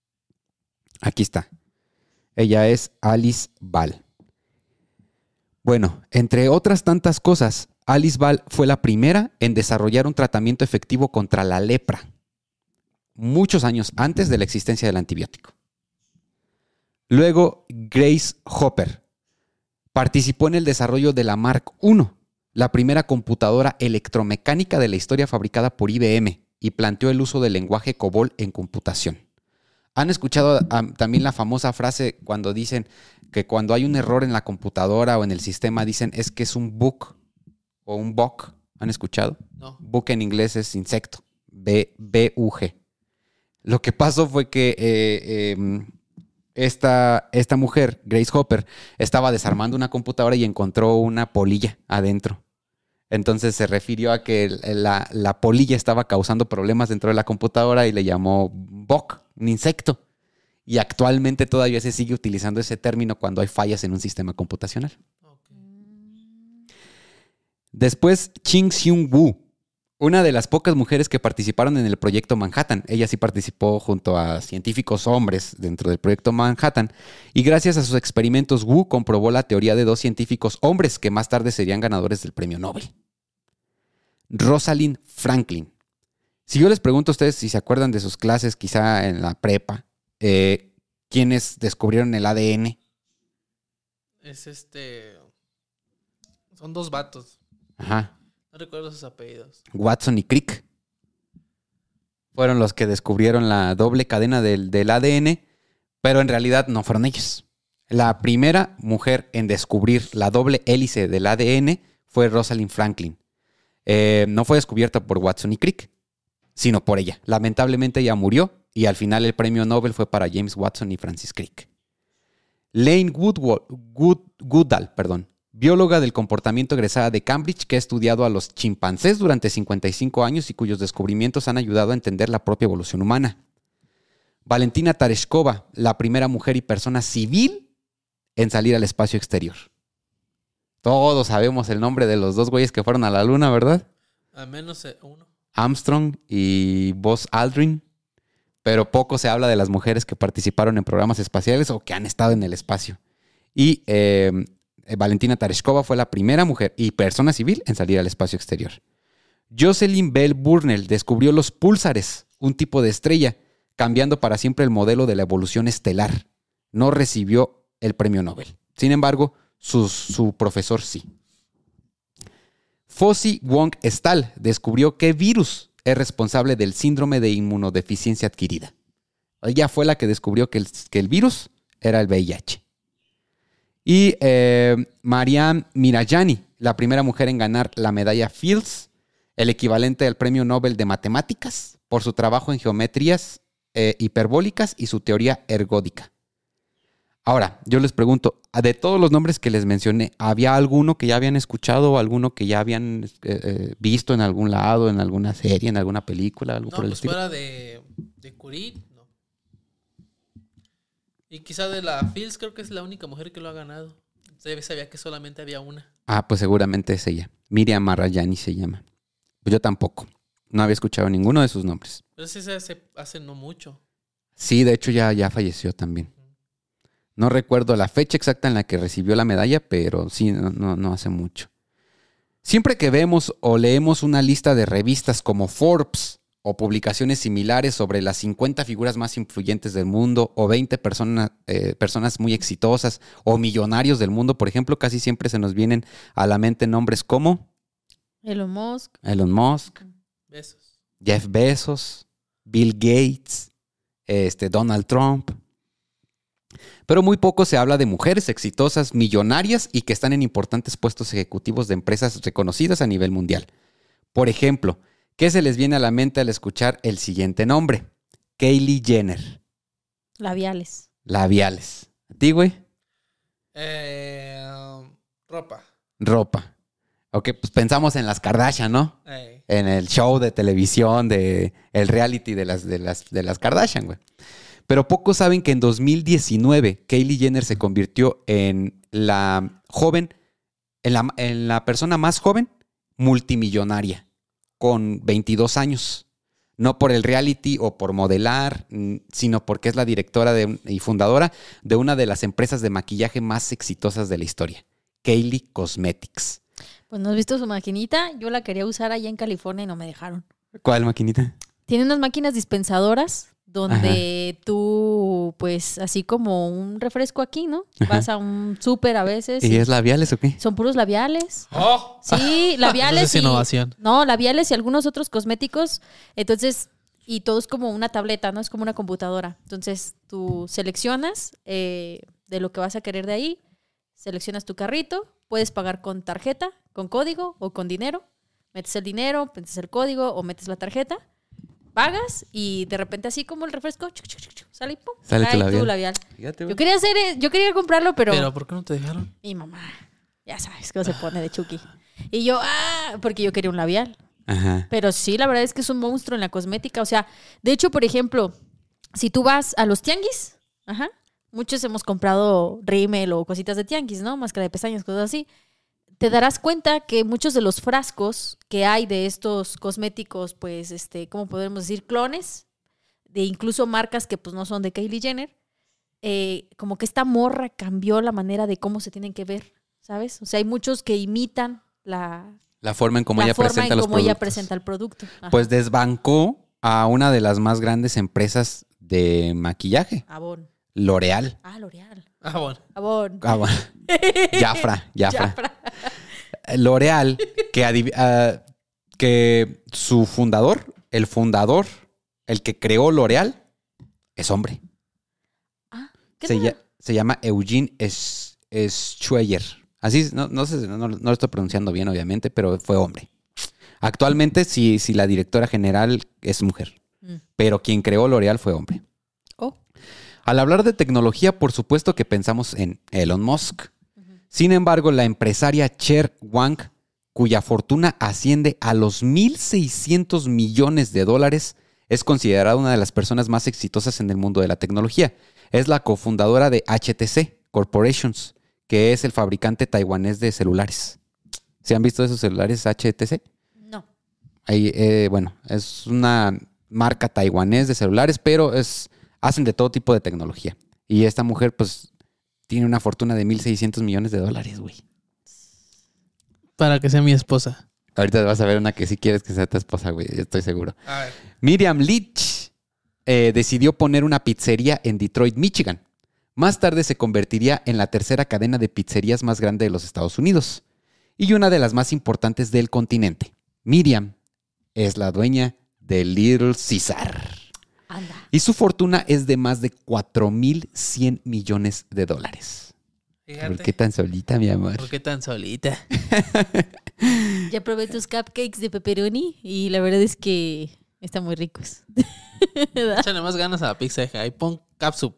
A: Aquí está. Ella es Alice Ball. Bueno, entre otras tantas cosas, Alice Ball fue la primera en desarrollar un tratamiento efectivo contra la lepra, muchos años antes de la existencia del antibiótico. Luego, Grace Hopper participó en el desarrollo de la Mark I, la primera computadora electromecánica de la historia fabricada por IBM, y planteó el uso del lenguaje COBOL en computación. ¿Han escuchado también la famosa frase cuando dicen que cuando hay un error en la computadora o en el sistema dicen es que es un bug o un bug? ¿Han escuchado?
B: No.
A: Bug en inglés es insecto. B-U-G. Lo que pasó fue que esta mujer, Grace Hopper, estaba desarmando una computadora y encontró una polilla adentro. Entonces se refirió a que la polilla estaba causando problemas dentro de la computadora y le llamó bug, un insecto. Y actualmente todavía se sigue utilizando ese término cuando hay fallas en un sistema computacional.
B: Okay.
A: Después, Ching Seung Woo, una de las pocas mujeres que participaron en el proyecto Manhattan. Ella sí participó junto a científicos hombres dentro del proyecto Manhattan. Y gracias a sus experimentos, Woo comprobó la teoría de 2 científicos hombres que más tarde serían ganadores del premio Nobel. Rosalind Franklin. Si yo les pregunto a ustedes si se acuerdan de sus clases, quizá en la prepa, ¿quiénes descubrieron el ADN?
B: Es Son 2 vatos.
A: Ajá.
B: No recuerdo sus apellidos.
A: Watson y Crick fueron los que descubrieron la doble cadena del ADN, pero en realidad no fueron ellos. La primera mujer en descubrir la doble hélice del ADN fue Rosalind Franklin. No fue descubierta por Watson y Crick, sino por ella. Lamentablemente ella murió y al final el premio Nobel fue para James Watson y Francis Crick. Lane Goodall, bióloga del comportamiento egresada de Cambridge, que ha estudiado a los chimpancés durante 55 años y cuyos descubrimientos han ayudado a entender la propia evolución humana. Valentina Tereshkova, la primera mujer y persona civil en salir al espacio exterior. Todos sabemos el nombre de los 2 güeyes que fueron a la luna, ¿verdad?
B: Al menos uno.
A: Armstrong y Buzz Aldrin. Pero poco se habla de las mujeres que participaron en programas espaciales o que han estado en el espacio. Y Valentina Tereshkova fue la primera mujer y persona civil en salir al espacio exterior. Jocelyn Bell Burnell descubrió los púlsares, un tipo de estrella, cambiando para siempre el modelo de la evolución estelar. No recibió el premio Nobel. Sin embargo, su profesor sí. Fossey Wong Stahl descubrió qué virus es responsable del síndrome de inmunodeficiencia adquirida. Ella fue la que descubrió que el virus era el VIH. Y Mariam Mirajani, la primera mujer en ganar la medalla Fields, el equivalente al premio Nobel de Matemáticas, por su trabajo en geometrías hiperbólicas y su teoría ergódica. Ahora, yo les pregunto, de todos los nombres que les mencioné, ¿había alguno que ya habían escuchado o alguno que ya habían visto en algún lado, en alguna serie, en alguna película, algo por el estilo?
B: Fuera de Curie, no. Y quizá de la Fields, creo que es la única mujer que lo ha ganado. Sabía que solamente había una.
A: Ah, pues seguramente es ella. Miriam Marajani se llama. Pues yo tampoco. No había escuchado ninguno de sus nombres.
B: Pero sí se hace no mucho.
A: Sí, de hecho ya falleció también. No recuerdo la fecha exacta en la que recibió la medalla, pero sí, no hace mucho. Siempre que vemos o leemos una lista de revistas como Forbes o publicaciones similares sobre las 50 figuras más influyentes del mundo o 20 personas muy exitosas o millonarios del mundo, por ejemplo, casi siempre se nos vienen a la mente nombres como
C: Elon Musk,
B: Besos.
A: Jeff Bezos, Bill Gates, Donald Trump. Pero muy poco se habla de mujeres exitosas, millonarias y que están en importantes puestos ejecutivos de empresas reconocidas a nivel mundial. Por ejemplo, ¿qué se les viene a la mente al escuchar el siguiente nombre? Kylie Jenner.
C: labiales.
A: Labiales. ¿A ti, güey?
B: Ropa.
A: Ropa. Ok, pues pensamos en las Kardashian, ¿no?
B: Ey.
A: En el show de televisión, el reality de las Kardashian, güey. Pero pocos saben que en 2019 Kylie Jenner se convirtió en la persona más joven multimillonaria con 22 años. No por el reality o por modelar, sino porque es la directora y fundadora de una de las empresas de maquillaje más exitosas de la historia, Kylie Cosmetics.
C: Pues no has visto su maquinita. Yo la quería usar allá en California y no me dejaron.
A: ¿Cuál maquinita?
C: Tiene unas máquinas dispensadoras donde tú, pues, así como un refresco aquí, ¿no?
A: Ajá.
C: Vas a un súper a veces.
A: ¿Y es labiales o qué?
C: Son puros labiales.
B: ¡Oh!
C: Sí, labiales.
B: Eso es innovación.
C: No, labiales y algunos otros cosméticos. Entonces, y todo es como una tableta, ¿no? Es como una computadora. Entonces, tú seleccionas de lo que vas a querer de ahí, seleccionas tu carrito, puedes pagar con tarjeta, con código o con dinero. Metes el dinero, metes el código o metes la tarjeta. Pagas y de repente así como el refresco sale y pum,
A: Sale tu
C: cae
A: labial.
C: Yo quería comprarlo,
B: Pero ¿por qué no te dejaron?
C: mi mamá, ya sabes cómo se pone de Chucky. Y yo, porque yo quería un labial.
A: Ajá.
C: Pero sí, la verdad es que es un monstruo en la cosmética. O sea, de hecho, por ejemplo, si tú vas a los tianguis, muchos hemos comprado rímel o cositas de tianguis, ¿no? Máscara de pestañas, cosas así. Te darás cuenta que muchos de los frascos que hay de estos cosméticos, pues, ¿cómo podemos decir? Clones, de incluso marcas que pues no son de Kylie Jenner, como que esta morra cambió la manera de cómo se tienen que ver, ¿sabes? O sea, hay muchos que imitan la
A: forma en cómo ella
C: forma
A: presenta
C: en
A: los
C: cómo ella
A: productos.
C: presenta el producto. Ajá.
A: Pues desbancó a una de las más grandes empresas de maquillaje,
C: Avon.
A: L'Oreal.
C: L'Oreal.
B: Ah, bueno.
C: Avon.
A: Ah, bueno. Jafra.
C: Jafra.
A: L'Oreal, que su fundador, el que creó L'Oreal, es hombre.
C: ¿Qué
A: Se,
C: tal?
A: se llama Eugene Schweyer. Así, no sé, no lo estoy pronunciando bien, obviamente, pero fue hombre. Actualmente, sí, la directora general es mujer, pero quien creó L'Oreal fue hombre.
C: Oh.
A: Al hablar de tecnología, por supuesto que pensamos en Elon Musk. Sin embargo, la empresaria Cher Wang, cuya fortuna asciende a los 1.600 millones de dólares, es considerada una de las personas más exitosas en el mundo de la tecnología. Es la cofundadora de HTC Corporations, que es el fabricante taiwanés de celulares. ¿Se han visto esos celulares HTC?
C: No.
A: Ahí, bueno, es una marca taiwanés de celulares, pero hacen de todo tipo de tecnología. Y esta mujer, pues, tiene una fortuna de 1.600 millones de dólares, güey.
B: Para que sea mi esposa.
A: Ahorita vas a ver una que sí quieres que sea tu esposa, güey. Estoy seguro.
B: A ver.
A: Miriam Leach decidió poner una pizzería en Detroit, Michigan. Más tarde se convertiría en la tercera cadena de pizzerías más grande de los Estados Unidos y una de las más importantes del continente. Miriam es la dueña de Little Caesar.
C: Anda.
A: Y su fortuna es de más de 4.100 millones de dólares.
B: Fíjate.
A: ¿Por qué tan solita, mi amor?
B: ¿Por qué tan solita?
C: Ya probé tus cupcakes de pepperoni y la verdad es que están muy ricos.
B: Échale más ganas a la pizza, hija. Ahí pon capsup.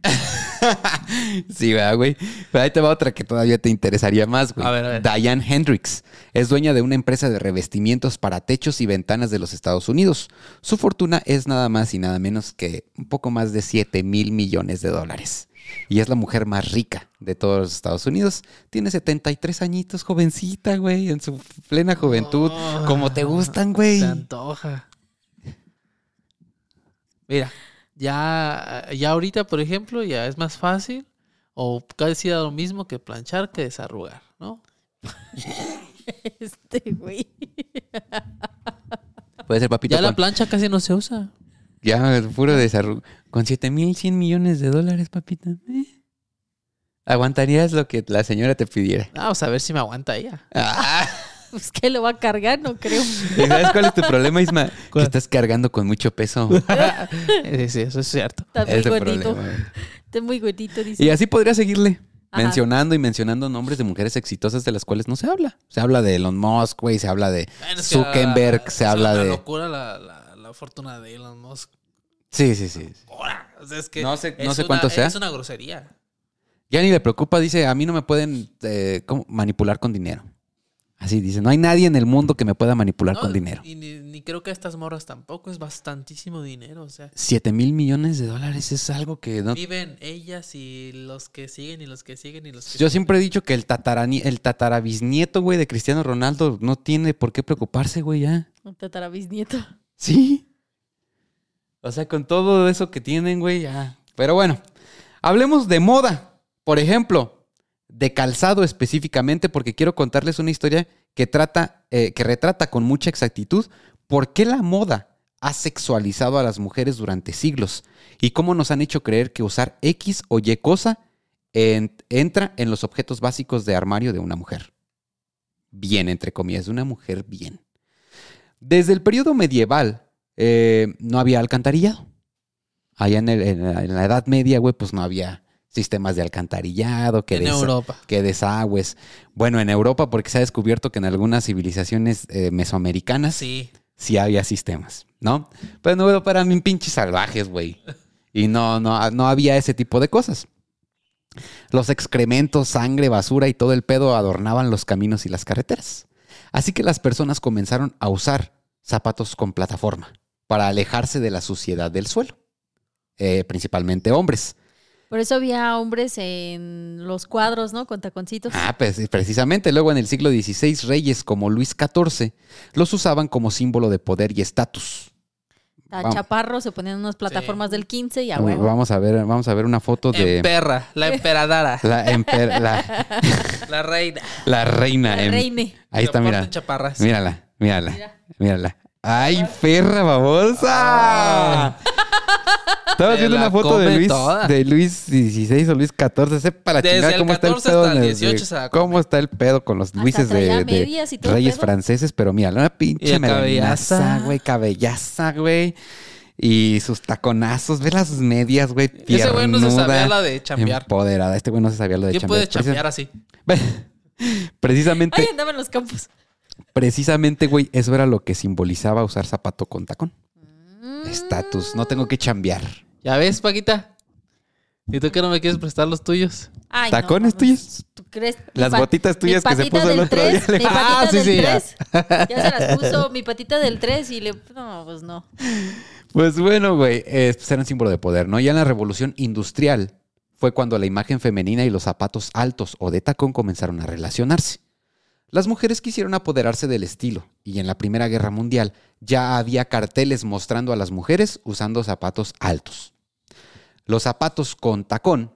A: Sí, ¿verdad, güey? Pero ahí te va otra que todavía te interesaría más, güey.
B: A ver.
A: Diane Hendricks es dueña de una empresa de revestimientos para techos y ventanas de los Estados Unidos. Su fortuna es nada más y nada menos que un poco más de 7,000 millones de dólares. Y es la mujer más rica de todos los Estados Unidos. Tiene 73 añitos, jovencita, güey, en su plena juventud. Como te gustan, güey.
B: Se antoja. Mira, ya ahorita, por ejemplo, ya es más fácil o casi da lo mismo que planchar que desarrugar, ¿no?
C: Güey.
A: Puede ser, papito.
B: Ya la plancha casi no se usa.
A: Ya, puro desarrollo. Con 7,100 millones de dólares, papita. ¿Aguantarías lo que la señora te pidiera?
B: Vamos a ver si me aguanta ella.
C: Pues que lo va a cargar, no creo.
A: ¿Y sabes cuál es tu problema, Isma? Que estás cargando con mucho peso.
B: Sí, eso es cierto.
C: Está muy
A: Es el
C: gordito.
A: problema.
C: Está muy gordito, dice.
A: Y así podría seguirle.
C: Ajá.
A: Mencionando nombres de mujeres exitosas de las cuales no se habla. Se habla de Elon Musk, güey. Se habla de
B: Bueno, es que
A: Zuckerberg. Se habla
B: una
A: de...
B: locura la fortuna de Elon Musk.
A: Sí, sí, sí.
B: Ahora, o sea, es que
A: No sé
B: es
A: cuánto sea.
B: Es una grosería.
A: Ya ni le preocupa, dice, a mí no me pueden manipular con dinero. Así dice, no hay nadie en el mundo que me pueda manipular
B: No,
A: con dinero.
B: Y ni creo que a estas morras tampoco. Es bastantísimo dinero. O sea,
A: 7,000 millones de dólares es algo que no...
B: viven ellas y los que siguen y los que siguen y los que
A: Yo
B: siguen.
A: siempre he dicho que el tatarabisnieto, güey, de Cristiano Ronaldo no tiene por qué preocuparse, güey, ya.
C: Un tatarabisnieto.
A: Sí. O sea, con todo eso que tienen, güey, ya. Pero bueno, hablemos de moda. Por ejemplo, de calzado específicamente, porque quiero contarles una historia que retrata con mucha exactitud por qué la moda ha sexualizado a las mujeres durante siglos y cómo nos han hecho creer que usar X o Y cosa entra en los objetos básicos de armario de una mujer. Bien, entre comillas, de una mujer bien. Desde el periodo medieval no había alcantarillado. Allá en la Edad Media, güey, pues no había sistemas de alcantarillado,
B: En Europa.
A: que desagües. Bueno, en Europa, porque se ha descubierto que en algunas civilizaciones mesoamericanas
B: Sí.
A: sí había sistemas, ¿no? Pero no para mí pinches salvajes, güey. Y no había ese tipo de cosas. Los excrementos, sangre, basura y todo el pedo adornaban los caminos y las carreteras. Así que las personas comenzaron a usar zapatos con plataforma para alejarse de la suciedad del suelo. Principalmente hombres.
C: Por eso había hombres en los cuadros, ¿no? Con taconcitos.
A: Ah, pues precisamente. Luego en el siglo XVI, reyes como Luis XIV los usaban como símbolo de poder y estatus.
C: A chaparro se ponían unas plataformas del 15 y a huevo.
A: Vamos a ver una foto de
B: Emperra, la emperadara,
A: la
B: la reina.
A: la reina.
C: La reine.
A: Ahí está,
B: Soporten
A: mira.
B: chaparras.
A: Mírala. ¡Ay, perra babosa! Estabas
B: Se
A: viendo
B: la
A: una foto
B: come
A: de Luis,
B: toda.
A: de Luis XVI o Luis XIV. Sepa la
B: Desde
A: chingada
B: el
A: cómo está el
B: 14
A: pedo.
B: hasta el
A: de-
B: 18 se la come.
A: cómo está el pedo con los
C: Hasta
A: Luises
C: traía
A: de
C: medias y todo el
A: reyes
C: pedo.
A: franceses. Pero mira, una
B: Y
A: pinche
B: la
A: melenaza,
B: cabellaza.
A: güey, cabellaza, güey. Y sus taconazos. Ve las medias, güey.
B: Ese güey no se sabía
A: piernuda,
B: la de chambear.
A: Empoderada. Este güey no se sabía lo de
B: ¿Quién
A: chambear.
B: puede chambear así?
A: Precisamente,
C: Ay, andaba en los campos.
A: precisamente, güey, eso era lo que simbolizaba usar zapato con tacón. Estatus. No tengo que chambear.
B: ¿Ya ves, Paquita? ¿Y tú que no me quieres prestar los tuyos?
C: Ay,
A: ¿Tacones
C: no,
A: tuyos?
C: ¿Tú crees?
A: Las
C: Mi
A: botitas tuyas
C: mi
A: que se
C: patita
A: puso el
C: del
A: otro
C: 3,
A: día.
C: Mi patita
B: Ah, sí,
C: del
B: sí,
C: 3. Ya se las puso mi patita del 3 y le... No, pues no.
A: Pues bueno, güey, pues era un símbolo de poder, ¿no? Ya en la Revolución Industrial fue cuando la imagen femenina y los zapatos altos o de tacón comenzaron a relacionarse. Las mujeres quisieron apoderarse del estilo y en la Primera Guerra Mundial ya había carteles mostrando a las mujeres usando zapatos altos. Los zapatos con tacón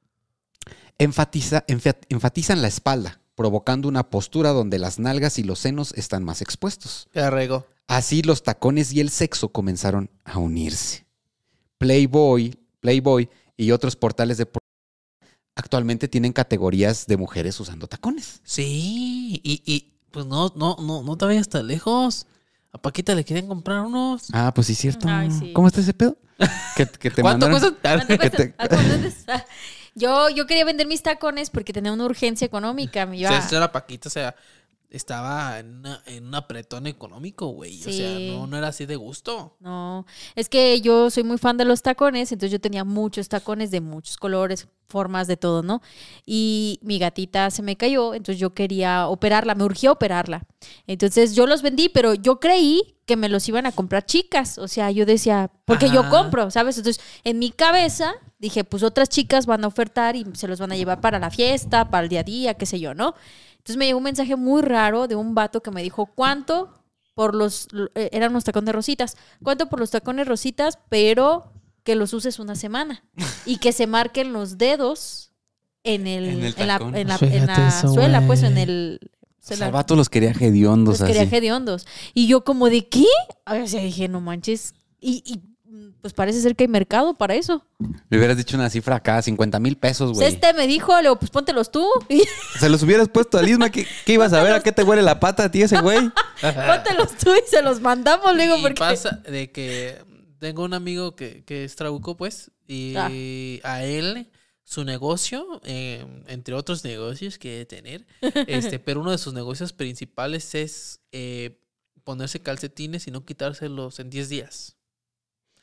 A: enfatizan la espalda, provocando una postura donde las nalgas y los senos están más expuestos.
B: Qué arrego.
A: Así los tacones y el sexo comenzaron a unirse. Playboy y otros portales de actualmente tienen categorías de mujeres usando tacones.
B: Sí, y pues no te vayas tan lejos. A Paquita le quieren comprar unos.
A: Ah, pues sí, es cierto.
C: Ay, sí.
A: ¿Cómo está ese pedo? Que te
B: ¿Cuánto
A: mandaron-
B: cuesta?
C: ¿Cuánto
A: que
C: cuesta? Ah, ¿cuánto es? Ah, Yo quería vender mis tacones porque tenía una urgencia económica. Me
B: O
C: iba...
B: sea, esta era Paquita, o sea, estaba en un apretón económico, güey. O sea,
C: Sí.
B: no era así de gusto.
C: No, es que yo soy muy fan de los tacones, entonces yo tenía muchos tacones de muchos colores, formas, de todo, ¿no? Y mi gatita se me cayó, entonces yo quería operarla, me urgía operarla. Entonces yo los vendí, pero yo creí que me los iban a comprar chicas, o sea, yo decía, porque yo
B: Ajá.
C: compro, ¿sabes? Entonces en mi cabeza dije, pues otras chicas van a ofertar y se los van a llevar para la fiesta, para el día a día, qué sé yo, ¿no? Entonces me llegó un mensaje muy raro de un vato que me dijo, ¿cuánto por eran unos tacones rositas, ¿cuánto por los tacones rositas, pero que los uses una semana y que se marquen los dedos en la
B: Fíjate eso,
C: suela,
B: güey.
C: pues en el...
A: O sea, el vato los quería hediondos
C: Los quería
A: así.
C: hediondos. Y yo como de, ¿qué? O sea, dije, no manches. Y pues parece ser que hay mercado para eso.
A: Le hubieras dicho una cifra acá, 50,000 pesos,
C: Pues
A: güey.
C: me dijo, le digo, pues póntelos tú. Y
A: Se los hubieras puesto al Isma. ¿Qué ibas a ver? ¿A qué te huele la pata a ti ese güey?
C: póntelos tú y se los mandamos. Le digo,
B: Y
C: porque...
B: pasa de que tengo un amigo que es trabuco, pues, y a él, su negocio, entre otros negocios que debe tener, pero uno de sus negocios principales es ponerse calcetines y no quitárselos en 10 días.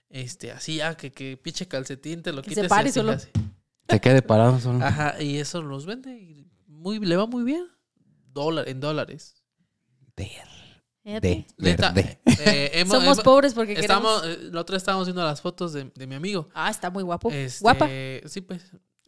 B: así, que pinche calcetín te lo
C: Que
B: quites.
C: se pare
B: así,
C: solo.
B: así.
A: Se quede parado solo.
B: Ajá, y eso los vende y le va muy bien. En dólares.
C: Fíjate.
B: Neta,
A: Verde.
C: Somos pobres porque
B: estamos,
C: queremos.
B: la otra estábamos viendo las fotos de mi amigo.
C: Ah, está muy guapo. Guapa.
B: Sí, pues.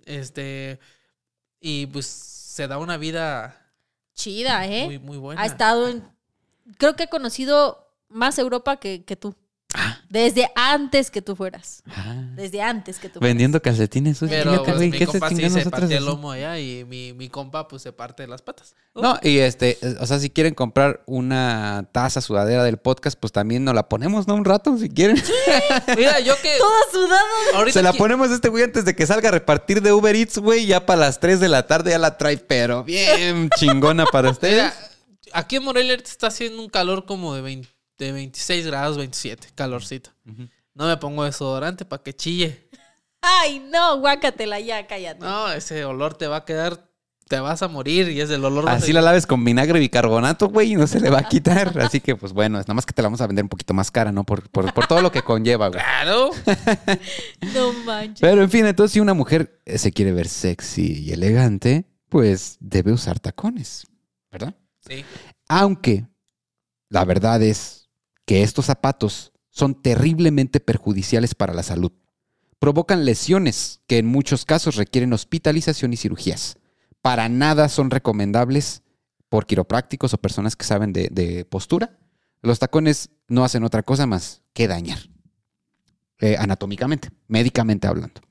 B: Y pues se da una vida
C: Chida, ¿eh?
B: muy, muy buena.
C: Ha estado en... Creo que ha conocido más Europa que tú. Desde antes que tú fueras.
A: Ah.
C: Desde antes que tú fueras.
A: Vendiendo calcetines.
B: Pero
A: Fíjate,
B: pues,
A: güey,
B: mi
A: ¿qué
B: compa
A: se
B: sí
A: chingan
B: se
A: nosotros
B: parte el
A: así?
B: lomo allá y mi compa pues se parte las patas.
A: No, y o sea, si quieren comprar una taza sudadera del podcast, pues también nos la ponemos, ¿no? Un rato, si quieren.
B: Mira, yo que...
C: Toda sudada.
B: ahorita
A: Se la
B: que-
A: ponemos a este güey antes de que salga a repartir de Uber Eats, güey. Ya para las 3 de la tarde ya la trae, pero bien chingona para ustedes.
B: Mira, aquí en Morelia ahorita está haciendo un calor como de 26 grados, 27, calorcito. No me pongo desodorante para que chille.
C: Ay, no, guácatela ya, cállate.
B: No, ese olor te va a quedar, te vas a morir y es el olor más...
A: Así la laves con vinagre y bicarbonato, güey, y no se le va a quitar. Así que, pues bueno, es nada más que te la vamos a vender un poquito más cara, ¿no? Por todo lo que conlleva, güey.
B: Claro.
C: No manches.
A: Pero, en fin, entonces, si una mujer se quiere ver sexy y elegante, pues debe usar tacones, ¿verdad?
B: Sí.
A: Aunque la verdad es que estos zapatos son terriblemente perjudiciales para la salud. Provocan lesiones que en muchos casos requieren hospitalización y cirugías. Para nada son recomendables por quiroprácticos o personas que saben de postura. Los tacones no hacen otra cosa más que dañar. Anatómicamente, médicamente hablando.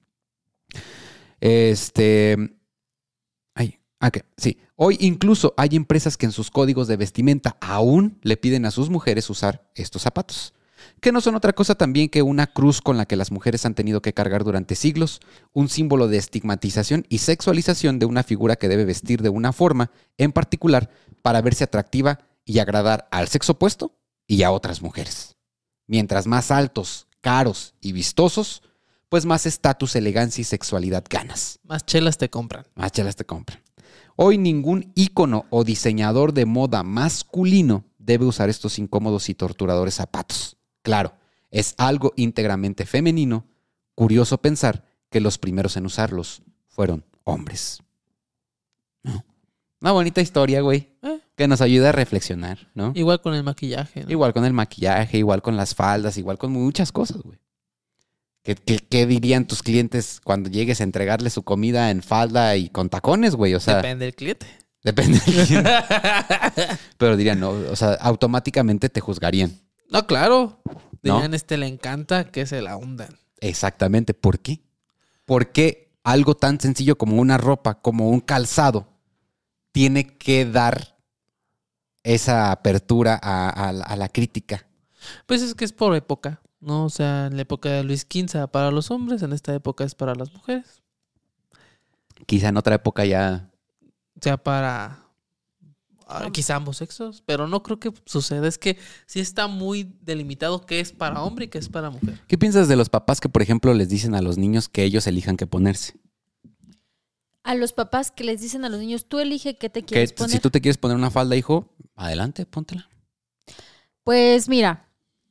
A: Sí. Hoy incluso hay empresas que en sus códigos de vestimenta aún le piden a sus mujeres usar estos zapatos, que no son otra cosa también que una cruz con la que las mujeres han tenido que cargar durante siglos, un símbolo de estigmatización y sexualización de una figura que debe vestir de una forma, en particular, para verse atractiva y agradar al sexo opuesto y a otras mujeres. Mientras más altos, caros y vistosos, pues más estatus, elegancia y sexualidad ganas.
B: Más chelas te compran.
A: Más chelas te compran. Hoy ningún ícono o diseñador de moda masculino debe usar estos incómodos y torturadores zapatos. Claro, es algo íntegramente femenino. Curioso pensar que los primeros en usarlos fueron hombres. ¿No? Una bonita historia, güey, que nos ayuda a reflexionar, ¿no?
B: Igual con el maquillaje, ¿no?
A: Igual con el maquillaje, igual con las faldas, igual con muchas cosas, güey. ¿Qué dirían tus clientes cuando llegues a entregarle su comida en falda y con tacones, güey? O sea,
B: Depende del cliente.
A: depende del cliente. Pero dirían, no, o sea, automáticamente te juzgarían.
B: No, claro.
A: ¿No?
B: Dirían, le encanta que se la hundan.
A: Exactamente. ¿Por qué? ¿Por qué algo tan sencillo como una ropa, como un calzado, tiene que dar esa apertura a la crítica?
B: Pues es que es por época, ¿no? O sea, en la época de Luis XV para los hombres, en esta época es para las mujeres.
A: Quizá en otra época ya...
B: O sea, para quizá ambos sexos, pero no creo que suceda. Es que sí está muy delimitado qué es para hombre y qué es para mujer.
A: ¿Qué piensas de los papás que, por ejemplo, les dicen a los niños que ellos elijan qué ponerse?
C: A los papás que les dicen a los niños, tú elige qué te
A: Que
C: quieres poner.
A: si tú te quieres poner una falda, hijo, adelante, póntela.
C: Pues mira,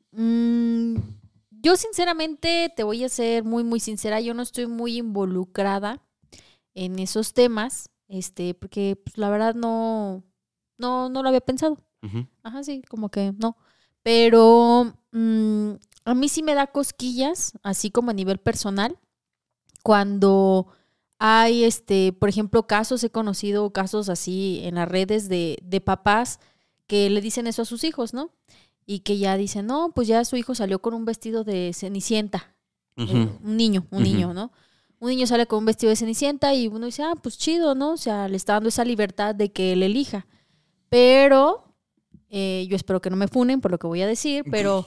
C: yo sinceramente te voy a ser muy, muy sincera. Yo no estoy muy involucrada en esos temas, porque pues, la verdad no lo había pensado.
A: Ujú.
C: Ajá, sí, como que no. Pero a mí sí me da cosquillas, así como a nivel personal, cuando hay, por ejemplo, he conocido casos así en las redes de papás que le dicen eso a sus hijos, ¿no? Y que ya dicen, no, pues ya su hijo salió con un vestido de Cenicienta.
A: Ujú.
C: Un niño, ¿no? Un niño sale con un vestido de Cenicienta y uno dice, pues chido, ¿no? O sea, le está dando esa libertad de que él elija. Pero, yo espero que no me funen por lo que voy a decir, pero,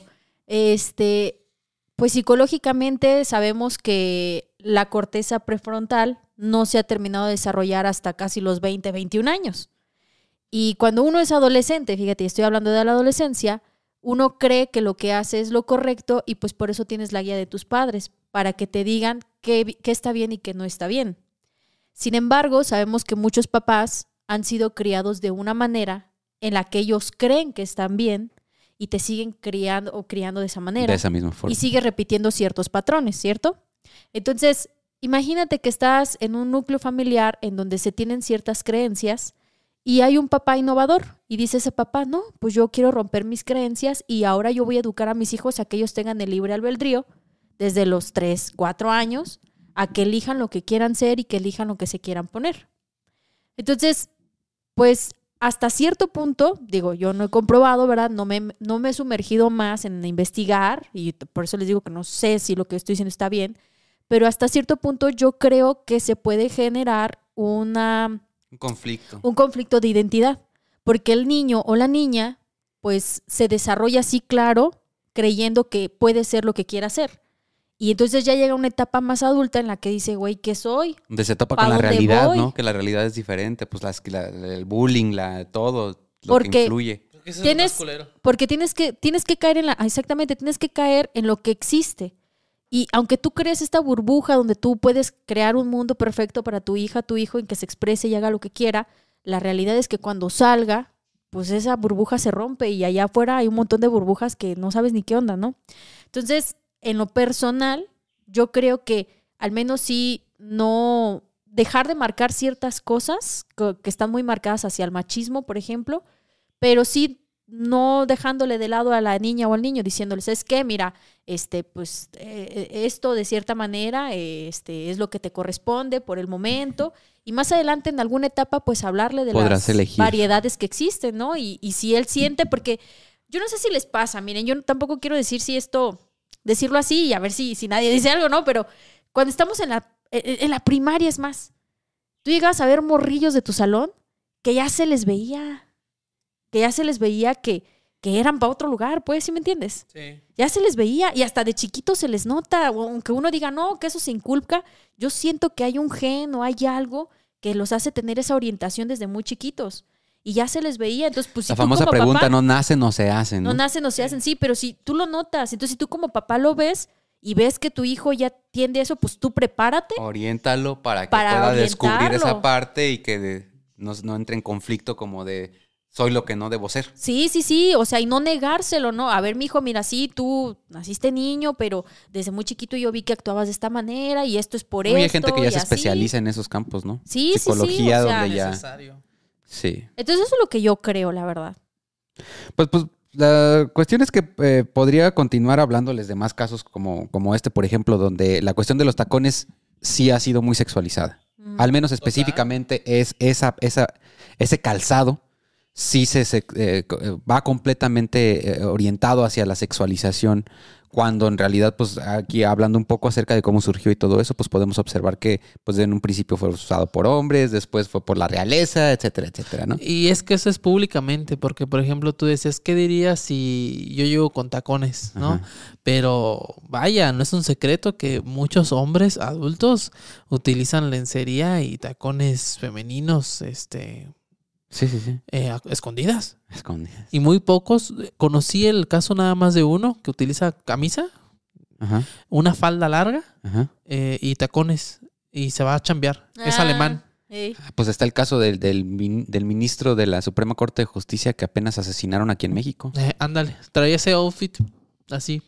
C: pues psicológicamente sabemos que la corteza prefrontal no se ha terminado de desarrollar hasta casi los 20, 21 años. Y cuando uno es adolescente, fíjate, estoy hablando de la adolescencia, uno cree que lo que hace es lo correcto y pues por eso tienes la guía de tus padres, para que te digan qué está bien y qué no está bien. Sin embargo, sabemos que muchos papás han sido criados de una manera en la que ellos creen que están bien y te siguen criando o criando de esa manera.
A: De esa misma forma.
C: Y sigues repitiendo ciertos patrones, ¿cierto? Entonces, imagínate que estás en un núcleo familiar en donde se tienen ciertas creencias y hay un papá innovador y dice ese papá, no, pues yo quiero romper mis creencias y ahora yo voy a educar a mis hijos a que ellos tengan el libre albedrío desde los 3, 4 años a que elijan lo que quieran ser y que elijan lo que se quieran poner. Entonces, pues hasta cierto punto, digo, yo no he comprobado, ¿verdad? No me he sumergido más en investigar y por eso les digo que no sé si lo que estoy diciendo está bien, pero hasta cierto punto yo creo que se puede generar un conflicto de identidad, porque el niño o la niña pues se desarrolla así claro, creyendo que puede ser lo que quiera ser. Y entonces ya llega una etapa más adulta en la que dice, güey, ¿qué soy?
A: Donde se topa con la realidad, ¿no? Que la realidad es diferente, pues el bullying, todo lo que influye.
C: Porque tienes que caer exactamente, tienes que caer en lo que existe. Y aunque tú crees esta burbuja donde tú puedes crear un mundo perfecto para tu hija, tu hijo, en que se exprese y haga lo que quiera, la realidad es que cuando salga, pues esa burbuja se rompe y allá afuera hay un montón de burbujas que no sabes ni qué onda, ¿no? Entonces, en lo personal, yo creo que al menos sí no dejar de marcar ciertas cosas que están muy marcadas hacia el machismo, por ejemplo, pero sí no dejándole de lado a la niña o al niño, diciéndoles, es que mira, esto de cierta manera es lo que te corresponde por el momento, y más adelante en alguna etapa pues hablarle de
A: podrás
C: las
A: elegir
C: variedades que existen, ¿no? Y si él siente, porque yo no sé si les pasa, miren, yo tampoco quiero decirlo así y a ver si nadie dice algo, ¿no? Pero cuando estamos en la primaria, es más, tú llegas a ver morrillos de tu salón que ya se les veía que eran para otro lugar, pues, ¿sí me entiendes?
B: Sí.
C: Ya se les veía y hasta de chiquitos se les nota, aunque uno diga, no, que eso se inculca, yo siento que hay un gen o hay algo que los hace tener esa orientación desde muy chiquitos. Y ya se les veía, entonces pues si
A: la famosa
C: tú como
A: pregunta,
C: papá,
A: no nacen o se hacen, ¿no?
C: no nacen o se hacen, sí, pero si tú lo notas, entonces si tú como papá lo ves y ves que tu hijo ya tiende eso, pues tú prepárate.
A: Oriéntalo para que
C: para
A: pueda descubrir
C: orientarlo.
A: esa parte y que no entre en conflicto como de soy lo que no debo ser.
C: Sí, o sea, y no negárselo, ¿no? A ver, mijo, mira, sí, tú naciste niño, pero desde muy chiquito yo vi que actuabas de esta manera y esto es por esto.
A: Y hay gente que ya
C: y
A: se
C: así.
A: especializa en esos campos, ¿no?
C: Sí,
A: psicología,
C: o sea,
A: donde ya...
B: Necesario.
A: Sí.
C: Entonces eso es lo que yo creo, la verdad.
A: Pues la cuestión es que podría continuar hablándoles de más casos como este, por ejemplo, donde la cuestión de los tacones sí ha sido muy sexualizada. Al menos específicamente es ese calzado sí va completamente orientado hacia la sexualización, cuando en realidad, pues aquí hablando un poco acerca de cómo surgió y todo eso, pues podemos observar que pues en un principio fue usado por hombres, después fue por la realeza, etcétera, etcétera, ¿no?
B: Y es que eso es públicamente, porque por ejemplo tú decías, ¿qué dirías si yo llego con tacones, no?
A: Ajá.
B: Pero vaya, no es un secreto que muchos hombres adultos utilizan lencería y tacones femeninos,
A: Sí.
B: escondidas.
A: Escondidas.
B: Y muy pocos, conocí el caso nada más de uno que utiliza camisa,
A: Ajá.
B: una falda larga
A: Ajá.
B: y tacones y se va a chambear. Es alemán.
C: Ey.
A: Pues está el caso del ministro de la Suprema Corte de Justicia que apenas asesinaron aquí en México.
B: Ándale, traía ese outfit así.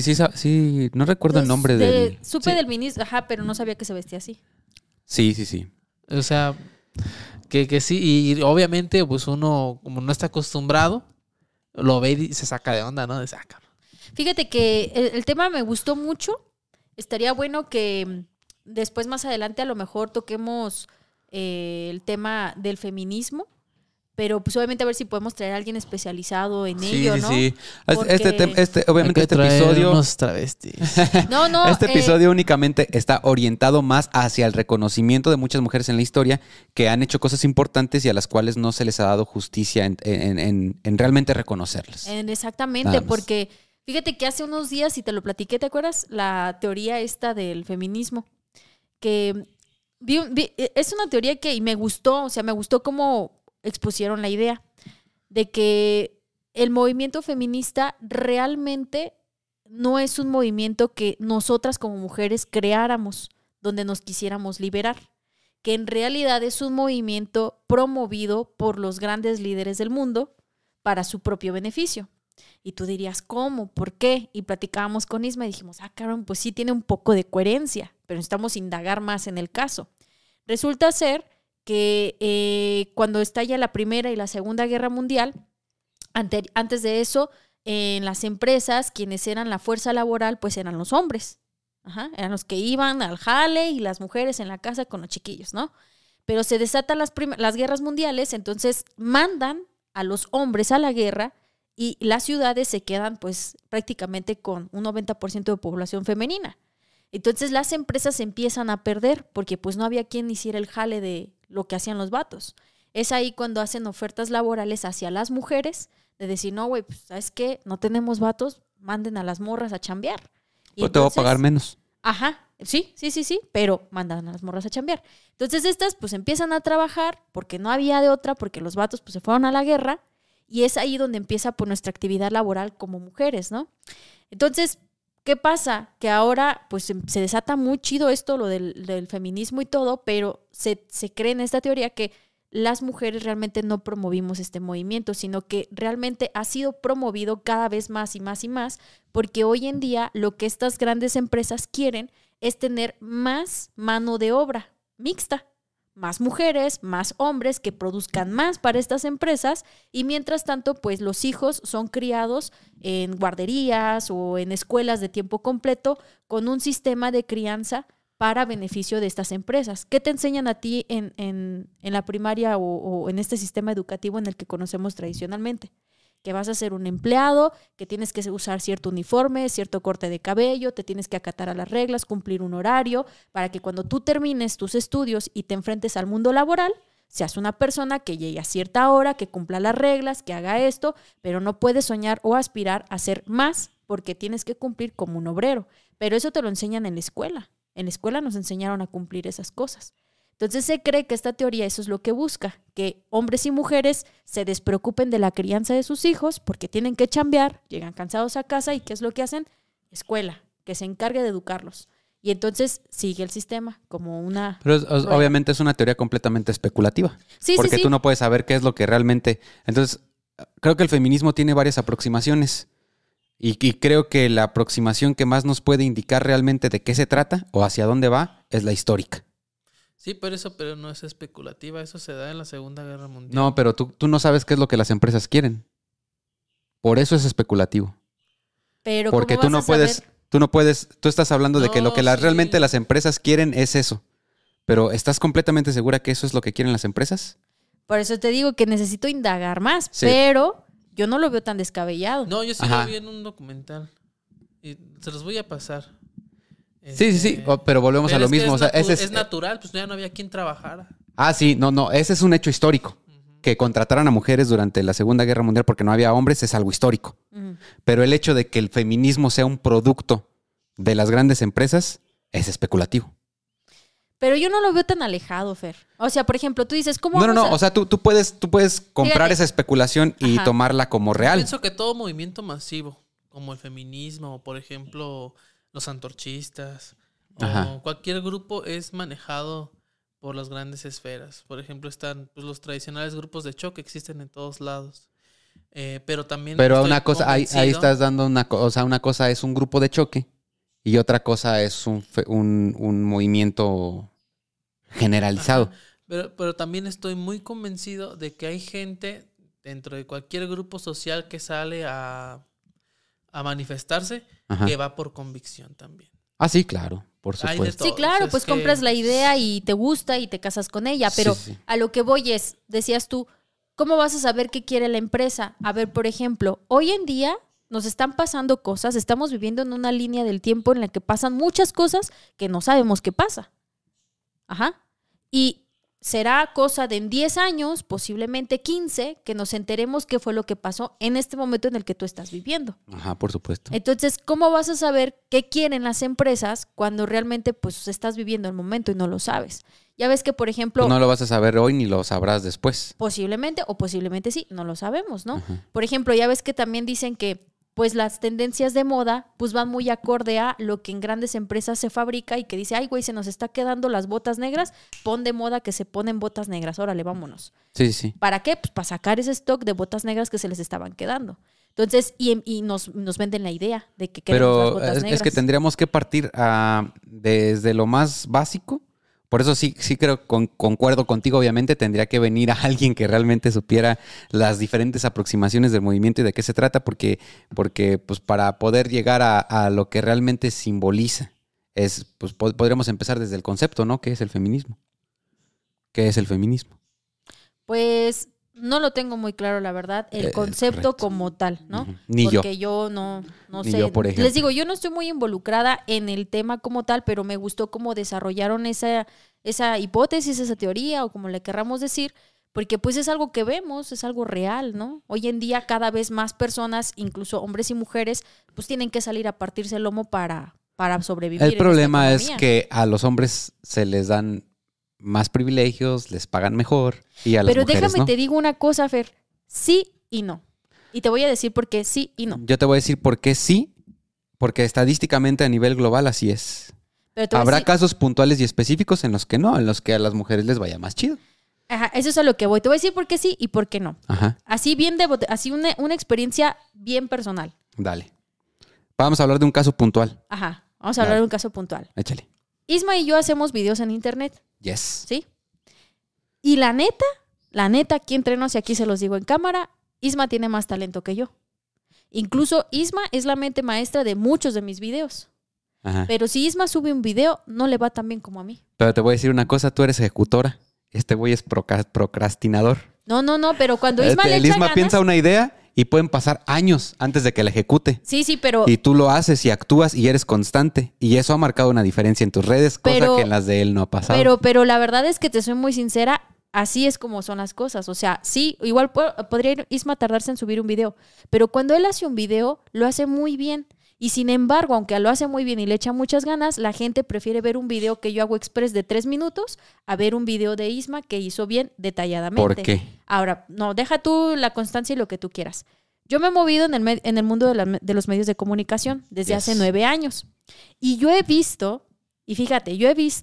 A: Sí, no recuerdo el nombre del...
C: Supe
B: Sí.
C: del ministro, ajá, pero no sabía que se vestía así.
A: Sí.
B: O sea, que sí, y obviamente pues uno como no está acostumbrado, lo ve y se saca de onda, ¿no? De saca.
C: Fíjate que el tema me gustó mucho. Estaría bueno que después, más adelante, a lo mejor toquemos el tema del feminismo. Pero pues obviamente a ver si podemos traer a alguien especializado en ello, ¿no?
A: Sí.
C: Porque-
A: Obviamente
B: Hay que
A: este
B: traer
A: episodio...
B: unos travestis.
C: No,
A: Este episodio únicamente está orientado más hacia el reconocimiento de muchas mujeres en la historia que han hecho cosas importantes y a las cuales no se les ha dado justicia en realmente reconocerlas.
C: Exactamente,
A: Nada más.
C: porque fíjate que hace unos días, y te lo platiqué, ¿te acuerdas? La teoría esta del feminismo, que es una teoría que y me gustó, o sea, me gustó cómo expusieron la idea de que el movimiento feminista realmente no es un movimiento que nosotras como mujeres creáramos, donde nos quisiéramos liberar, que en realidad es un movimiento promovido por los grandes líderes del mundo para su propio beneficio. Y tú dirías, ¿cómo? ¿Por qué? Y platicábamos con Isma y dijimos, cabrón, pues sí tiene un poco de coherencia, pero necesitamos indagar más en el caso. Resulta ser que cuando estalla la Primera y la Segunda Guerra Mundial, antes de eso, en las empresas, quienes eran la fuerza laboral, pues eran los hombres. Eran los que iban al jale y las mujeres en la casa con los chiquillos, ¿no? Pero se desatan las guerras mundiales, entonces mandan a los hombres a la guerra y las ciudades se quedan pues prácticamente con un 90% de población femenina. Entonces las empresas se empiezan a perder porque pues no había quien hiciera el jale de lo que hacían los vatos. Es ahí cuando hacen ofertas laborales hacia las mujeres de decir, no, güey, pues ¿sabes qué? No tenemos vatos, manden a las morras a chambear.
A: Pues te voy a pagar menos.
C: Sí, pero mandan a las morras a chambear. Entonces estas pues empiezan a trabajar porque no había de otra, porque los vatos pues se fueron a la guerra y es ahí donde empieza pues nuestra actividad laboral como mujeres, ¿no? Entonces, ¿qué pasa? Que ahora pues se desata muy chido esto, lo del feminismo y todo, pero se cree en esta teoría que las mujeres realmente no promovimos este movimiento, sino que realmente ha sido promovido cada vez más y más y más, porque hoy en día lo que estas grandes empresas quieren es tener más mano de obra mixta, más mujeres, más hombres que produzcan más para estas empresas y mientras tanto pues los hijos son criados en guarderías o en escuelas de tiempo completo con un sistema de crianza para beneficio de estas empresas. ¿Qué te enseñan a ti en la primaria o en este sistema educativo en el que conocemos tradicionalmente? Que vas a ser un empleado, que tienes que usar cierto uniforme, cierto corte de cabello, te tienes que acatar a las reglas, cumplir un horario, para que cuando tú termines tus estudios y te enfrentes al mundo laboral, seas una persona que llegue a cierta hora, que cumpla las reglas, que haga esto, pero no puedes soñar o aspirar a ser más porque tienes que cumplir como un obrero. Pero eso te lo enseñan en la escuela. En la escuela nos enseñaron a cumplir esas cosas. Entonces se cree que esta teoría eso es lo que busca, que hombres y mujeres se despreocupen de la crianza de sus hijos porque tienen que chambear, llegan cansados a casa y ¿qué es lo que hacen? Escuela, que se encargue de educarlos. Y entonces sigue el sistema como una...
A: Pero obviamente es una teoría completamente especulativa.
C: Sí,
A: porque tú no puedes saber qué es lo que realmente... Entonces, creo que el feminismo tiene varias aproximaciones. Y creo que la aproximación que más nos puede indicar realmente de qué se trata o hacia dónde va es la histórica.
B: Sí, pero no es especulativa. Eso se da en la Segunda Guerra Mundial.
A: No, pero tú no sabes qué es lo que las empresas quieren. Por eso es especulativo.
C: Pero
A: porque
C: ¿cómo vas a saber?
A: Tú estás hablando de que lo que realmente las empresas quieren es eso. Pero ¿estás completamente segura que eso es lo que quieren las empresas?
C: Por eso te digo que necesito indagar más,
A: Sí.
C: pero yo no lo veo tan descabellado.
B: No, yo sí
A: Ajá.
B: lo vi en un documental. Y se los voy a pasar.
A: Sí. Pero volvemos a lo mismo.
B: Es natural, pues ya no había quien trabajara.
A: Sí, no. Ese es un hecho histórico. Que contrataran a mujeres durante la Segunda Guerra Mundial porque no había hombres es algo histórico. Pero el hecho de que el feminismo sea un producto de las grandes empresas es especulativo.
C: Pero yo no lo veo tan alejado, Fer. O sea, por ejemplo, tú dices, ¿cómo
A: No. O sea, tú puedes comprar
C: Fíjate.
A: esa especulación y
C: Ajá.
A: tomarla como real.
B: Pienso que todo movimiento masivo, como el feminismo, o por ejemplo, los antorchistas,
A: Ajá.
B: o cualquier grupo es manejado por las grandes esferas. Por ejemplo, están pues, los tradicionales grupos de choque, existen en todos lados. Pero también...
A: Pero
B: estoy
A: una cosa, ahí
B: convencido-
A: estás dando una cosa es un grupo de choque y otra cosa es un movimiento generalizado.
B: Ajá. Pero también estoy muy convencido de que hay gente dentro de cualquier grupo social que sale a manifestarse
A: Ajá.
B: que va por convicción también.
A: Sí, claro, por
B: Hay de
A: supuesto.
C: Sí,
B: todo.
C: claro,
B: Es
C: pues
B: que-
C: compras la idea y te gusta y te casas con ella, pero
A: Sí.
C: a lo que voy es, decías tú, ¿cómo vas a saber qué quiere la empresa? A ver, por ejemplo, hoy en día nos están pasando cosas, estamos viviendo en una línea del tiempo en la que pasan muchas cosas que no sabemos qué pasa. Ajá. Y será cosa de en 10 años, posiblemente 15, que nos enteremos qué fue lo que pasó en este momento en el que tú estás viviendo.
A: Ajá, por supuesto.
C: Entonces, ¿cómo vas a saber qué quieren las empresas cuando realmente pues estás viviendo el momento y no lo sabes? Ya ves que, por ejemplo,
A: Tú no lo vas a saber hoy ni lo sabrás después.
C: posiblemente o posiblemente sí, no lo sabemos, ¿no?
A: Ajá.
C: Por ejemplo, ya ves que también dicen que pues las tendencias de moda pues van muy acorde a lo que en grandes empresas se fabrica y que dice, ay, güey, se nos está quedando las botas negras, pon de moda que se ponen botas negras, órale, vámonos.
A: Sí.
C: ¿Para qué? Pues para sacar ese stock de botas negras que se les estaban quedando. Entonces, y nos venden la idea de que queremos las
A: Pero
C: botas negras.
A: es que tendríamos que partir desde lo más básico. Por eso sí creo, concuerdo contigo, obviamente tendría que venir a alguien que realmente supiera las diferentes aproximaciones del movimiento y de qué se trata, porque pues para poder llegar a lo que realmente simboliza, pues podríamos empezar desde el concepto, ¿no? ¿Qué es el feminismo? ¿Qué es el feminismo?
C: Pues no lo tengo muy claro, la verdad, el concepto
A: correcto.
C: como tal, ¿no?
A: Ujú. Ni yo.
C: Porque yo no
A: Ni
C: sé.
A: yo, por ejemplo.
C: Les digo, yo no estoy muy involucrada en el tema como tal, pero me gustó cómo desarrollaron esa hipótesis, esa teoría, o como le querramos decir, porque pues es algo que vemos, es algo real, ¿no? Hoy en día cada vez más personas, incluso hombres y mujeres, pues tienen que salir a partirse el lomo para sobrevivir.
A: El problema
C: en
A: es
C: esta economía.
A: que a los hombres se les dan más privilegios, les pagan mejor, y a las
C: Pero
A: mujeres
C: déjame
A: no.
C: te digo una cosa, Fer, sí y no. Y te voy a decir por qué sí y no.
A: Yo te voy a decir por qué sí, porque estadísticamente a nivel global así es.
C: Pero te voy a
A: Habrá
C: decir-
A: casos puntuales y específicos en los que no, en los que a las mujeres les vaya más chido.
C: Ajá, eso es a lo que voy. Te voy a decir por qué sí y por qué no.
A: Ajá,
C: Así así una experiencia bien personal.
A: dale. Vamos a hablar de un caso puntual.
C: Ajá, vamos a hablar
A: Dale.
C: de un caso puntual.
A: Échale.
C: Isma y yo hacemos videos en internet,
A: Yes.
C: ¿sí? Y la neta, aquí entre nos y aquí se los digo en cámara, Isma tiene más talento que yo. Incluso Isma es la mente maestra de muchos de mis videos.
A: Ajá.
C: Pero si Isma sube un video, no le va tan bien como a mí.
A: Pero te voy a decir una cosa, tú eres ejecutora. Este güey es procrastinador.
C: No, pero cuando Isma le
A: El
C: echa
A: Isma
C: ganas...
A: piensa una idea y pueden pasar años antes de que la ejecute.
C: Sí, pero...
A: Y tú lo haces y actúas y eres constante. Y eso ha marcado una diferencia en tus redes, cosa
C: Pero-
A: que en las de él no ha pasado.
C: Pero la verdad es que te soy muy sincera, así es como son las cosas. O sea, sí, igual podría Isma tardarse en subir un video, pero cuando él hace un video, lo hace muy bien. Y sin embargo, aunque lo hace muy bien y le echa muchas ganas, la gente prefiere ver un video que yo hago express de 3 minutos a ver un video de Isma que hizo bien detalladamente.
A: ¿Por qué?
C: Ahora, no, deja tú la constancia y lo que tú quieras. Yo me he movido en el mundo de los medios de comunicación desde
A: Yes.
C: hace 9 años. Y yo he visto, y fíjate,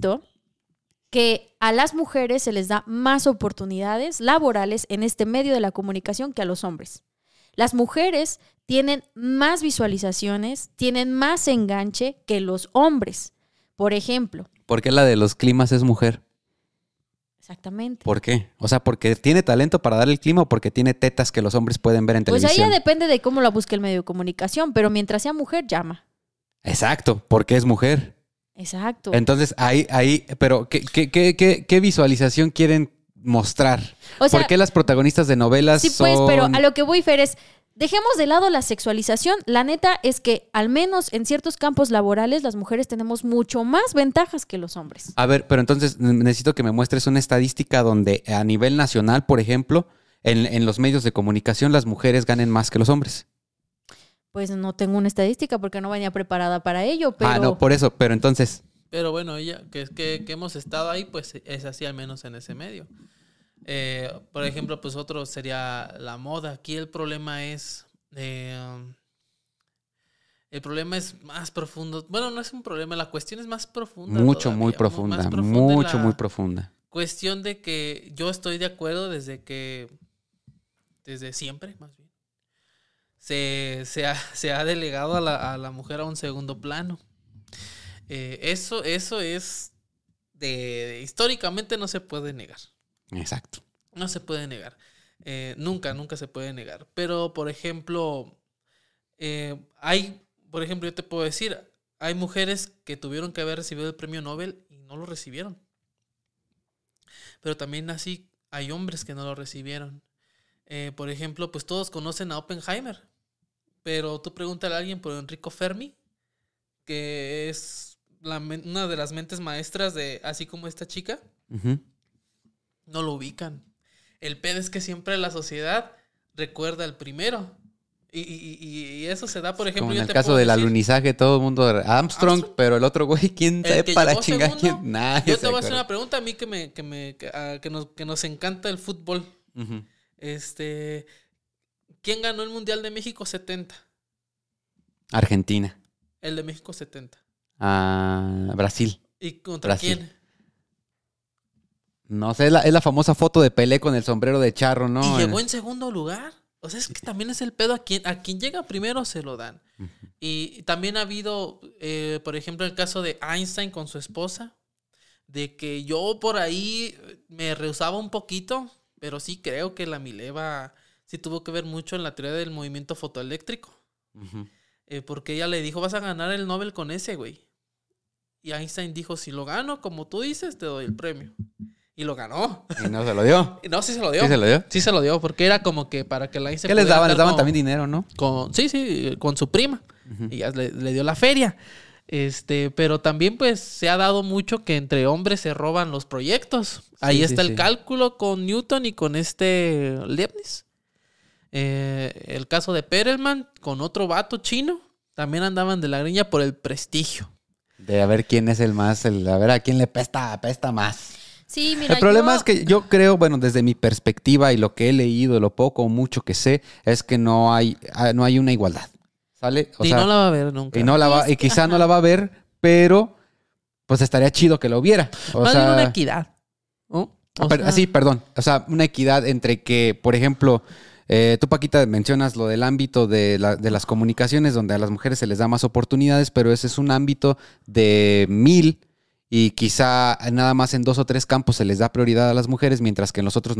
C: que a las mujeres se les da más oportunidades laborales en este medio de la comunicación que a los hombres. Las mujeres tienen más visualizaciones, tienen más enganche que los hombres. Por ejemplo,
A: ¿Por qué la de los climas es mujer?
C: exactamente.
A: ¿Por qué? O sea, ¿porque tiene talento para dar el clima o porque tiene tetas que los hombres pueden ver en
C: Pues ahí
A: televisión?
C: ya depende de cómo la busque el medio de comunicación, pero mientras sea mujer, llama.
A: Exacto, porque es mujer.
C: Exacto.
A: Entonces, pero ¿qué visualización quieren mostrar?
C: O sea,
A: ¿Por qué las protagonistas de novelas
C: sí, pues,
A: son...
C: pero a lo que voy, Fer, es, dejemos de lado la sexualización. La neta es que, al menos en ciertos campos laborales, las mujeres tenemos mucho más ventajas que los hombres.
A: A ver, pero entonces necesito que me muestres una estadística donde a nivel nacional, por ejemplo, en los medios de comunicación las mujeres ganen más que los hombres.
C: Pues no tengo una estadística porque no venía preparada para ello, pero...
A: No, por eso, pero entonces...
B: Pero bueno, ella, que hemos estado ahí, pues es así al menos en ese medio. Por ejemplo, pues otro sería la moda. Aquí el problema es más profundo. Bueno, no es un problema, la cuestión es más profunda.
A: Muy
B: todavía,
A: profunda,
B: más profunda
A: mucho,
B: en la
A: muy profunda.
B: cuestión de que yo estoy de acuerdo desde siempre, más bien. Se ha delegado a la mujer a un segundo plano. Eso es históricamente no se puede negar.
A: Exacto.
B: No se puede negar. Nunca se puede negar. Pero, por ejemplo, yo te puedo decir, hay mujeres que tuvieron que haber recibido el premio Nobel y no lo recibieron. Pero también así hay hombres que no lo recibieron. Por ejemplo, pues todos conocen a Oppenheimer. Pero tú pregúntale a alguien por Enrico Fermi, que es una de las mentes maestras de así como esta chica.
A: Ujú.
B: No lo ubican. El pedo es que siempre la sociedad recuerda al primero. Y eso se da, por ejemplo,
A: Como en
B: yo
A: el
B: te
A: caso
B: puedo
A: del
B: decir,
A: alunizaje, todo el mundo... Armstrong, pero el otro güey, ¿quién
B: el
A: sabe
B: que
A: para
B: llegó
A: chingar
B: segundo,
A: quién? Nadie
B: yo
A: se
B: te voy a hacer
A: acuerda.
B: una pregunta a mí que nos encanta el fútbol.
A: Ujú.
B: ¿Quién ganó el Mundial de México 70?
A: Argentina.
B: El de México 70.
A: Brasil.
B: ¿Y contra
A: Brasil.
B: quién?
A: No sé, es la famosa foto de Pelé con el sombrero de charro, ¿no?
B: Y llegó en segundo lugar. O sea, es que también es el pedo. A quien llega primero se lo dan. Y también ha habido, por ejemplo, el caso de Einstein con su esposa, de que yo por ahí me rehusaba un poquito, pero sí creo que la Mileva sí tuvo que ver mucho en la teoría del movimiento fotoeléctrico.
A: Ujú.
B: Porque ella le dijo, vas a ganar el Nobel con ese, güey. Y Einstein dijo, si lo gano, como tú dices, te doy el premio. Y lo ganó.
A: Y no se lo dio.
B: No, sí se lo dio.
A: ¿Sí se lo dio?
B: Sí se lo dio, porque era como que para que la Einstein
A: ¿Qué les
B: pudiera
A: daban? Les
B: andar
A: daban también dinero, ¿no?
B: Sí, con su prima.
A: Ujú.
B: Y ya le dio la feria. Pero también pues se ha dado mucho que entre hombres se roban los proyectos. Ahí
A: Sí,
B: está
A: sí,
B: el
A: sí.
B: cálculo con Newton y con Leibniz. El caso de Perelman con otro vato chino. También andaban de la greña por el prestigio.
A: De a ver quién es el más, a ver a quién le apesta más.
C: Sí, mira,
A: El problema es que yo creo, bueno, desde mi perspectiva y lo que he leído, lo poco o mucho que sé, es que no hay una igualdad. ¿Sale? O
B: Y
A: sea,
B: no la va a ver nunca.
A: y no la va,
C: Es que-
A: y quizá no
C: ajá.
A: la va a ver, pero pues estaría chido que lo viera. O
B: Va a
A: sea,
B: haber una equidad, ¿no? O sea,
A: sí, perdón. O sea, una equidad entre que, por ejemplo, tú, Paquita, mencionas lo del ámbito de las comunicaciones, donde a las mujeres se les da más oportunidades, pero ese es un ámbito de 1000 y quizá nada más en 2 o 3 campos se les da prioridad a las mujeres, mientras que en los otros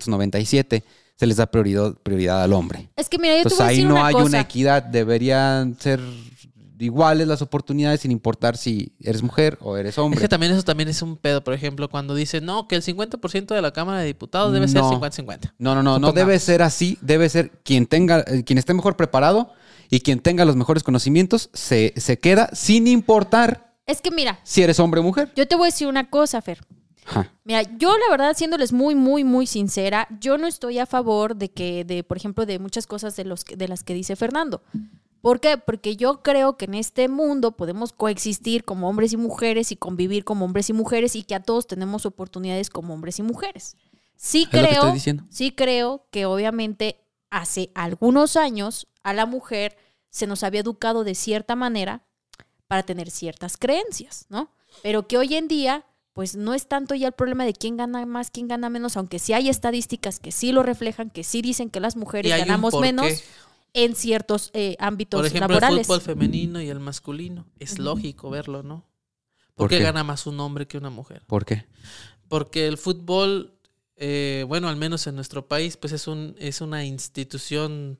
A: 997 se les da prioridad al hombre.
C: Es que mira, yo
A: Entonces
C: te voy a
A: ahí
C: decir
A: no
C: una
A: hay
C: cosa.
A: una equidad, deberían ser iguales las oportunidades sin importar si eres mujer o eres
B: es
A: hombre.
B: que también eso también es un pedo, por ejemplo, cuando dicen, no, que el 50% de la Cámara de Diputados debe ser
A: No.
B: 50-50.
A: No
B: Supongamos.
A: debe ser así, debe ser quien esté mejor preparado y quien tenga los mejores conocimientos se queda sin importar
C: Es que mira,
A: si eres hombre o mujer.
C: yo te voy a decir una cosa, Fer.
A: Ajá.
C: Mira, yo la verdad, siéndoles muy, muy, muy sincera, yo no estoy a favor por ejemplo, de muchas cosas de las que dice Fernando. ¿Por qué? Porque yo creo que en este mundo podemos coexistir como hombres y mujeres y convivir como hombres y mujeres y que a todos tenemos oportunidades como hombres y mujeres.
A: Es lo que estoy diciendo.
C: Sí creo que obviamente hace algunos años a la mujer se nos había educado de cierta manera para tener ciertas creencias, ¿no? Pero que hoy en día pues no es tanto ya el problema de quién gana más, quién gana menos, aunque sí hay estadísticas que sí lo reflejan, que sí dicen que las mujeres
B: Y hay un
C: ganamos
B: porqué.
C: menos en ciertos ámbitos
B: Por ejemplo,
C: laborales.
B: el fútbol femenino y el masculino. Es lógico verlo, ¿no?
A: ¿Por
B: ¿Por qué
A: qué?
B: gana más un hombre que una mujer?
A: ¿Por qué?
B: Porque el fútbol, bueno, al menos en nuestro país, pues es una institución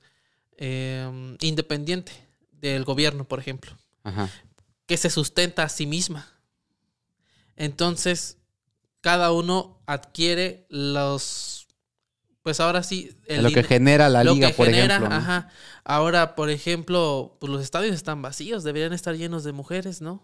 B: independiente del gobierno, por ejemplo,
A: Ajá.
B: que se sustenta a sí misma. Entonces, cada uno adquiere pues ahora sí,
A: Lo que genera la
B: lo
A: liga,
B: que
A: por
B: genera,
A: ejemplo. ¿no?
B: ajá. Ahora, por ejemplo, pues los estadios están vacíos, deberían estar llenos de mujeres, ¿no?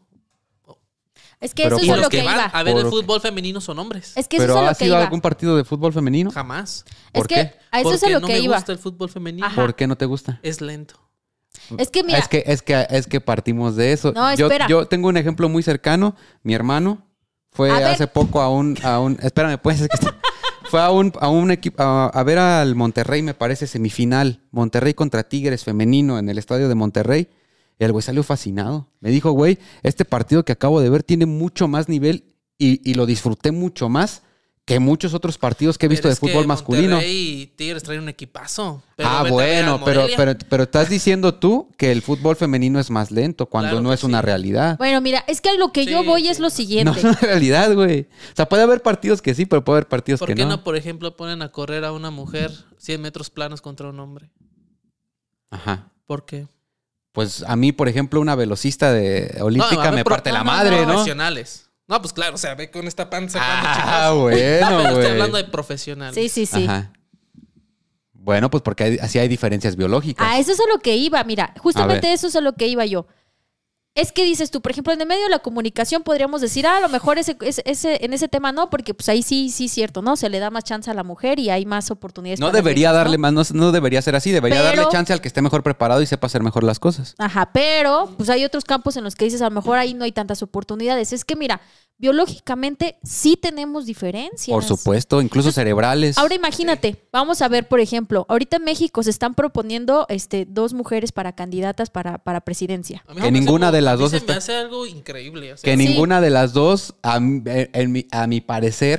C: Es que
A: Pero
C: eso
B: Y
C: es a
B: los
C: lo
B: que
C: que
B: van
C: iba.
B: a ver el
A: Por-
B: fútbol femenino son hombres.
C: Es que eso
A: ¿Pero
C: es a
A: ha
C: lo que
A: sido
C: iba.
A: algún partido de fútbol femenino?
B: Jamás.
A: ¿Por
C: Es que
A: qué?
C: a eso es a
B: Porque
C: lo
B: no
C: que
B: me
C: iba.
B: gusta el fútbol femenino.
C: Ajá.
A: ¿Por qué no te gusta?
B: Es lento.
C: Es que mira,
A: Es que partimos de eso.
C: No, espera.
A: Yo tengo un ejemplo muy cercano. Mi hermano fue
C: A ver.
A: hace poco a un espérame, pues, es que fue a un equipo a ver al Monterrey, me parece, semifinal. Monterrey contra Tigres femenino en el estadio de Monterrey. Y el güey salió fascinado. Me dijo, güey, este partido que acabo de ver tiene mucho más nivel y lo disfruté mucho más que muchos otros partidos que he visto
B: Pero
A: de
B: es que
A: fútbol masculino.
B: Monterrey y Tigres traen un equipazo. Pero
A: Ah,
B: vete a ver
A: bueno,
B: al Morelia.
A: pero estás diciendo tú que el fútbol femenino es más lento cuando
B: Claro
A: no
B: que
A: es una
B: sí.
A: realidad.
C: bueno, mira, es que a lo que yo
B: Sí,
C: voy
B: sí.
C: es lo
A: No
C: siguiente.
A: es una realidad, güey. O sea, puede haber partidos que sí, pero puede haber partidos
B: ¿Por
A: que
B: qué
A: no.
B: no, por ejemplo, ponen a correr a una mujer 100 metros planos contra un hombre?
A: Ajá.
B: ¿Por qué?
A: Pues a mí, por ejemplo, una velocista de olímpica
B: a ver,
A: me parte la
B: no,
A: madre, ¿no?
B: Profesionales. No, pues claro, o sea, ve con esta panza.
A: Ah,
B: No,
A: bueno,
B: pero estoy
A: güey.
B: hablando de profesionales.
C: Sí, sí, sí.
A: Ajá. Bueno, pues porque así hay diferencias biológicas.
C: A eso es a lo que iba. Mira, justamente
A: ver.
C: eso es a lo que iba yo. Es que dices tú, por ejemplo, en el medio de la comunicación podríamos decir, a lo mejor en ese tema no, porque pues ahí sí, cierto, ¿no? Se le da más chance a la mujer y hay más oportunidades.
A: No
C: para las
A: debería
C: mujeres,
A: darle
C: ¿no?
A: más, no debería ser así. Debería
C: Pero-
A: darle chance al que esté mejor preparado y sepa hacer mejor las cosas.
C: Ajá, pero pues hay otros campos en los que dices, a lo mejor ahí no hay tantas oportunidades. Es que mira, biológicamente sí tenemos diferencias.
A: Por supuesto, incluso cerebrales.
C: Ahora imagínate, vamos a ver, por ejemplo, ahorita en México se están proponiendo 2 mujeres para candidatas para presidencia.
B: A mí
A: Que
B: se me hace
A: ninguna
B: algo-
A: de las
B: a mí
A: dos
B: se
A: está-
B: me hace algo increíble. O sea,
A: Que
C: Sí.
A: ninguna de las dos, a mi parecer,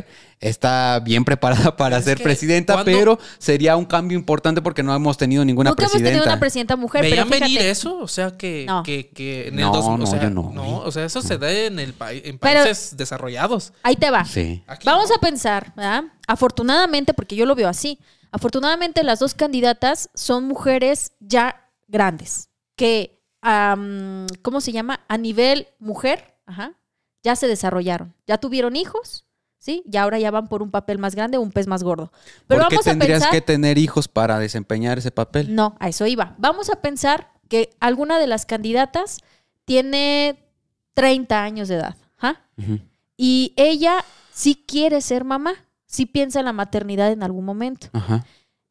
A: está bien preparada para
B: Es
A: ser
B: que
A: presidenta,
B: ¿cuándo?
A: pero sería un cambio importante porque no hemos tenido ninguna
C: Nunca hemos tenido
A: presidenta.
C: una presidenta mujer, pero
B: ¿Veían venir
C: fíjate.
B: eso? O sea, que
C: No.
B: en el
A: No,
B: o
A: no,
B: sea,
A: yo no.
B: o sea, eso se da en en
C: Pero-
B: países desarrollados.
C: Ahí te va.
A: Sí.
B: Aquí
C: Vamos
B: no.
C: a pensar, ¿verdad? Afortunadamente, porque yo lo veo así, afortunadamente las dos candidatas son mujeres ya grandes, que, ¿cómo se llama? A nivel mujer, ajá, ya se desarrollaron, ya tuvieron hijos, ¿sí? Y ahora ya van por un papel más grande, un pez más gordo. Pero
A: ¿Por qué
C: vamos a
A: tendrías
C: pensar...
A: que tener hijos para desempeñar ese papel?
C: No, a eso iba. Vamos a pensar que alguna de las candidatas tiene 30 años de edad, ¿ah?
A: Ujú.
C: Y ella sí quiere ser mamá, sí piensa en la maternidad en algún momento.
A: Ajá.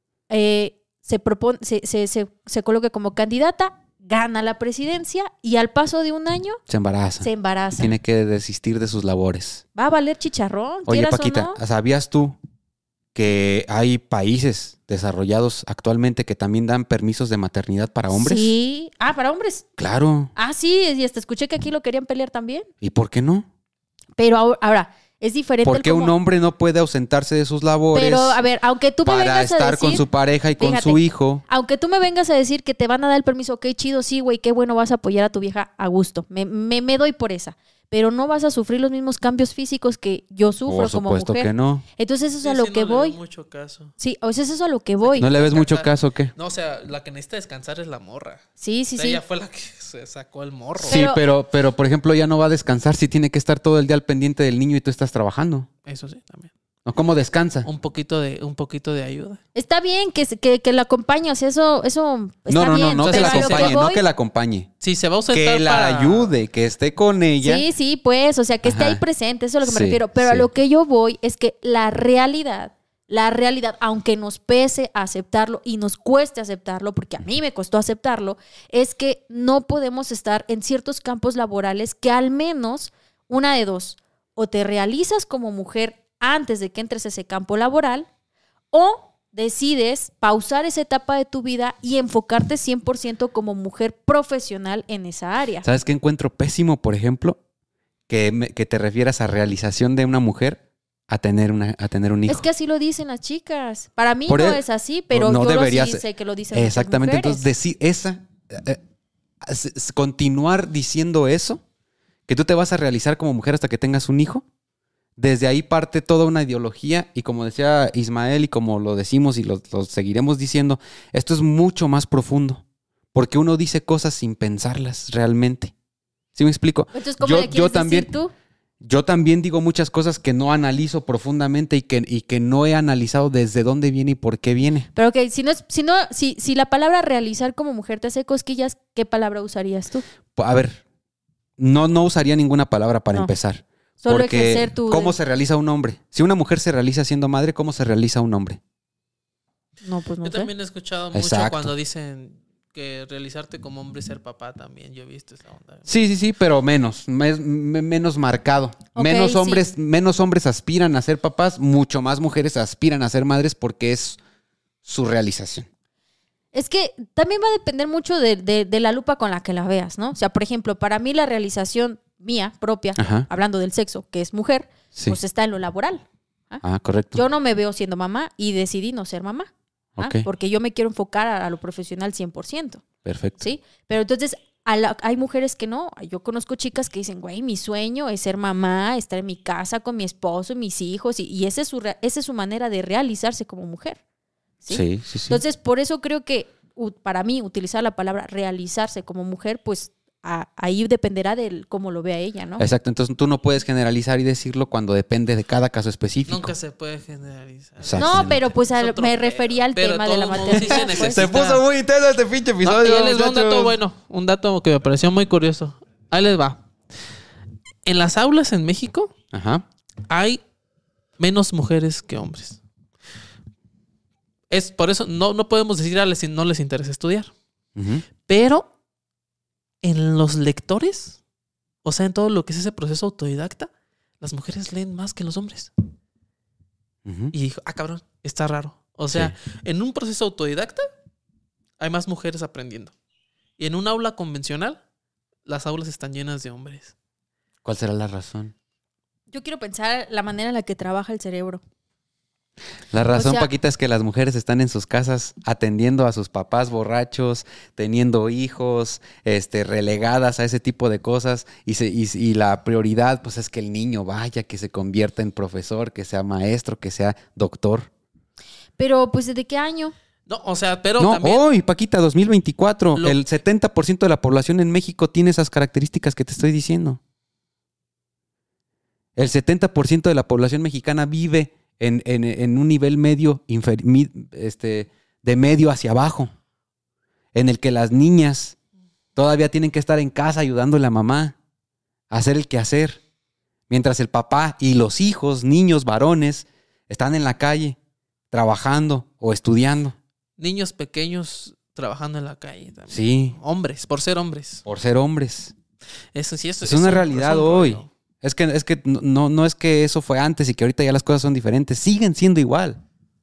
C: Se propone, se coloca como candidata, gana la presidencia y al paso de un año
A: Se embaraza.
C: se embaraza.
A: Tiene que desistir de sus labores.
C: Va a valer chicharrón,
A: Oye,
C: quieras
A: Paquita,
C: o no.
A: ¿sabías tú que hay países desarrollados actualmente que también dan permisos de maternidad para hombres?
C: Sí. Ah, para hombres.
A: Claro.
C: Ah, sí, y hasta escuché que aquí lo querían pelear también.
A: ¿Y por qué no?
C: Pero ahora, es diferente.
A: ¿Por
C: el
A: qué un
C: cómo-
A: hombre no puede ausentarse de sus labores
C: Pero, a ver, aunque tú me
A: para
C: vengas a
A: estar
C: decir...
A: con su pareja y con
C: fíjate,
A: su hijo?
C: Aunque tú me vengas a decir que te van a dar el permiso, ok, chido, sí, güey, qué bueno, vas a apoyar a tu vieja a gusto. Me doy por esa. Pero no vas a sufrir los mismos cambios físicos que yo sufro
A: Por
C: como
A: supuesto
C: mujer.
A: que no.
C: Entonces eso es a
B: Sí,
C: lo
B: sí,
C: que
B: no le
C: voy.
B: doy mucho caso.
C: Sí, o sea, eso es a lo que voy.
A: ¿No le ves mucho
B: Descansar.
A: caso o qué?
B: No, o sea, la que necesita descansar es la morra.
C: Sí, sí,
B: O sea,
C: sí.
B: ella fue la que se sacó el morro.
A: Sí, pero por ejemplo, ella no va a descansar si tiene que estar todo el día al pendiente del niño y tú estás trabajando.
B: Eso sí, también.
A: ¿No? ¿Cómo descansa?
B: Un poquito de ayuda.
C: Está bien que la acompañe, o sea, eso está
A: No,
C: bien.
A: no que
C: pero
A: la
C: a lo que
A: acompañe, no
C: voy-
A: que la acompañe.
B: Sí, se va a ausentar
A: Que la
B: para-
A: ayude, que esté con ella.
C: Sí, sí, pues, o sea, que esté
A: Ajá.
C: ahí presente, eso es a lo que me
A: Sí,
C: refiero. Pero a
A: sí.
C: lo que yo voy es que la realidad, aunque nos pese aceptarlo y nos cueste aceptarlo, porque a mí me costó aceptarlo, es que no podemos estar en ciertos campos laborales que al menos una de dos, o te realizas como mujer antes de que entres a ese campo laboral, o decides pausar esa etapa de tu vida y enfocarte 100% como mujer profesional en esa área.
A: ¿Sabes qué encuentro pésimo, por ejemplo? Que te refieras a realización de una mujer a tener un hijo.
C: Es que así lo dicen las chicas. Para mí
A: Por
C: no
A: el-
C: es así, pero
A: no
C: yo
A: debería
C: sí
A: ser.
C: sé que lo dicen muchas
A: Exactamente.
C: mujeres.
A: Entonces, decir continuar diciendo eso, que tú te vas a realizar como mujer hasta que tengas un hijo, desde ahí parte toda una ideología y como decía Ismael y como lo decimos y lo seguiremos diciendo, esto es mucho más profundo, porque uno dice cosas sin pensarlas realmente. ¿Sí me explico?
C: Entonces, ¿cómo
A: yo-
C: le quieres
A: yo también-
C: decir tú?
A: Yo también digo muchas cosas que no analizo profundamente y que no he analizado desde dónde viene y por qué viene.
C: Pero ok, si la palabra realizar como mujer te hace cosquillas, ¿qué palabra usarías tú?
A: A ver, no usaría ninguna palabra para
C: No.
A: empezar.
C: Solo
A: Porque
C: ejercer tu...
A: ¿cómo se realiza un hombre? Si una mujer se realiza siendo madre, ¿cómo se realiza un hombre?
C: No, pues no
B: Yo
C: sé.
B: también he escuchado mucho
A: Exacto.
B: cuando dicen que realizarte como hombre es ser papá también. Yo he visto esa onda.
A: Sí, pero menos marcado.
C: Ok,
A: Menos hombres aspiran a ser papás, mucho más mujeres aspiran a ser madres porque es su realización.
C: Es que también va a depender mucho de la lupa con la que la veas, ¿no? O sea, por ejemplo, para mí la realización mía, propia,
A: Ajá.
C: hablando del sexo, que es mujer,
A: Sí.
C: pues está en lo laboral.
A: Ah, correcto.
C: Yo no me veo siendo mamá y decidí no ser mamá.
A: Ok.
C: Porque yo me quiero enfocar a lo profesional 100%,
A: Perfecto.
C: ¿sí? Pero entonces hay mujeres que no. Yo conozco chicas que dicen, güey, mi sueño es ser mamá, estar en mi casa con mi esposo y mis hijos. Y esa es su manera de realizarse como mujer. ¿Sí?
A: Sí.
C: Entonces, por eso creo que para mí utilizar la palabra realizarse como mujer, pues ahí dependerá de cómo lo vea ella, ¿no?
A: Exacto. Entonces tú no puedes generalizar y decirlo cuando depende de cada caso específico.
B: Nunca se puede generalizar.
A: Exacto.
C: No, pero pues
B: Es otro
C: me
B: pedo.
C: refería al
B: Pero
C: tema de la
B: todo mundo sí se
C: maternidad. pues.
B: necesita.
A: muy intenso este pinche
B: No, y ahí les va un dato
A: muchachos.
B: bueno, un dato que me pareció muy curioso. Ahí les va. En las aulas en México
A: Ajá.
B: hay menos mujeres que hombres. Es por eso no podemos decir a les no les interesa estudiar.
A: Ujú.
B: Pero en los lectores, o sea, en todo lo que es ese proceso autodidacta, las mujeres leen más que los hombres.
A: Ujú.
B: Y dijo, cabrón, está raro. O sea, en un proceso autodidacta hay más mujeres aprendiendo. Y en un aula convencional, las aulas están llenas de hombres.
A: ¿Cuál será la razón?
C: Yo quiero pensar la manera en la que trabaja el cerebro.
A: La razón,
C: O sea-
A: Paquita, es que las mujeres están en sus casas atendiendo a sus papás borrachos, teniendo hijos, relegadas a ese tipo de cosas y la prioridad pues es que el niño vaya, que se convierta en profesor, que sea maestro, que sea doctor.
C: Pero, pues, ¿desde qué año?
B: No, o sea, pero
A: No,
B: también...
A: hoy, Paquita, 2024,
B: Lo-
A: el 70% de la población en México tiene esas características que te estoy diciendo. El 70% de la población mexicana vive en un nivel medio, de medio hacia abajo, en el que las niñas todavía tienen que estar en casa ayudando a la mamá a hacer el quehacer, mientras el papá y los hijos, niños, varones, están en la calle trabajando o estudiando.
B: Niños pequeños trabajando en la calle también.
A: Sí,
B: Hombres, por ser hombres.
A: por ser hombres.
B: Eso sí, eso
A: Es una
B: un-
A: realidad
B: un
A: hoy.
B: rollo.
A: Es que no es que eso fue antes y que ahorita ya las cosas son diferentes. Siguen siendo igual.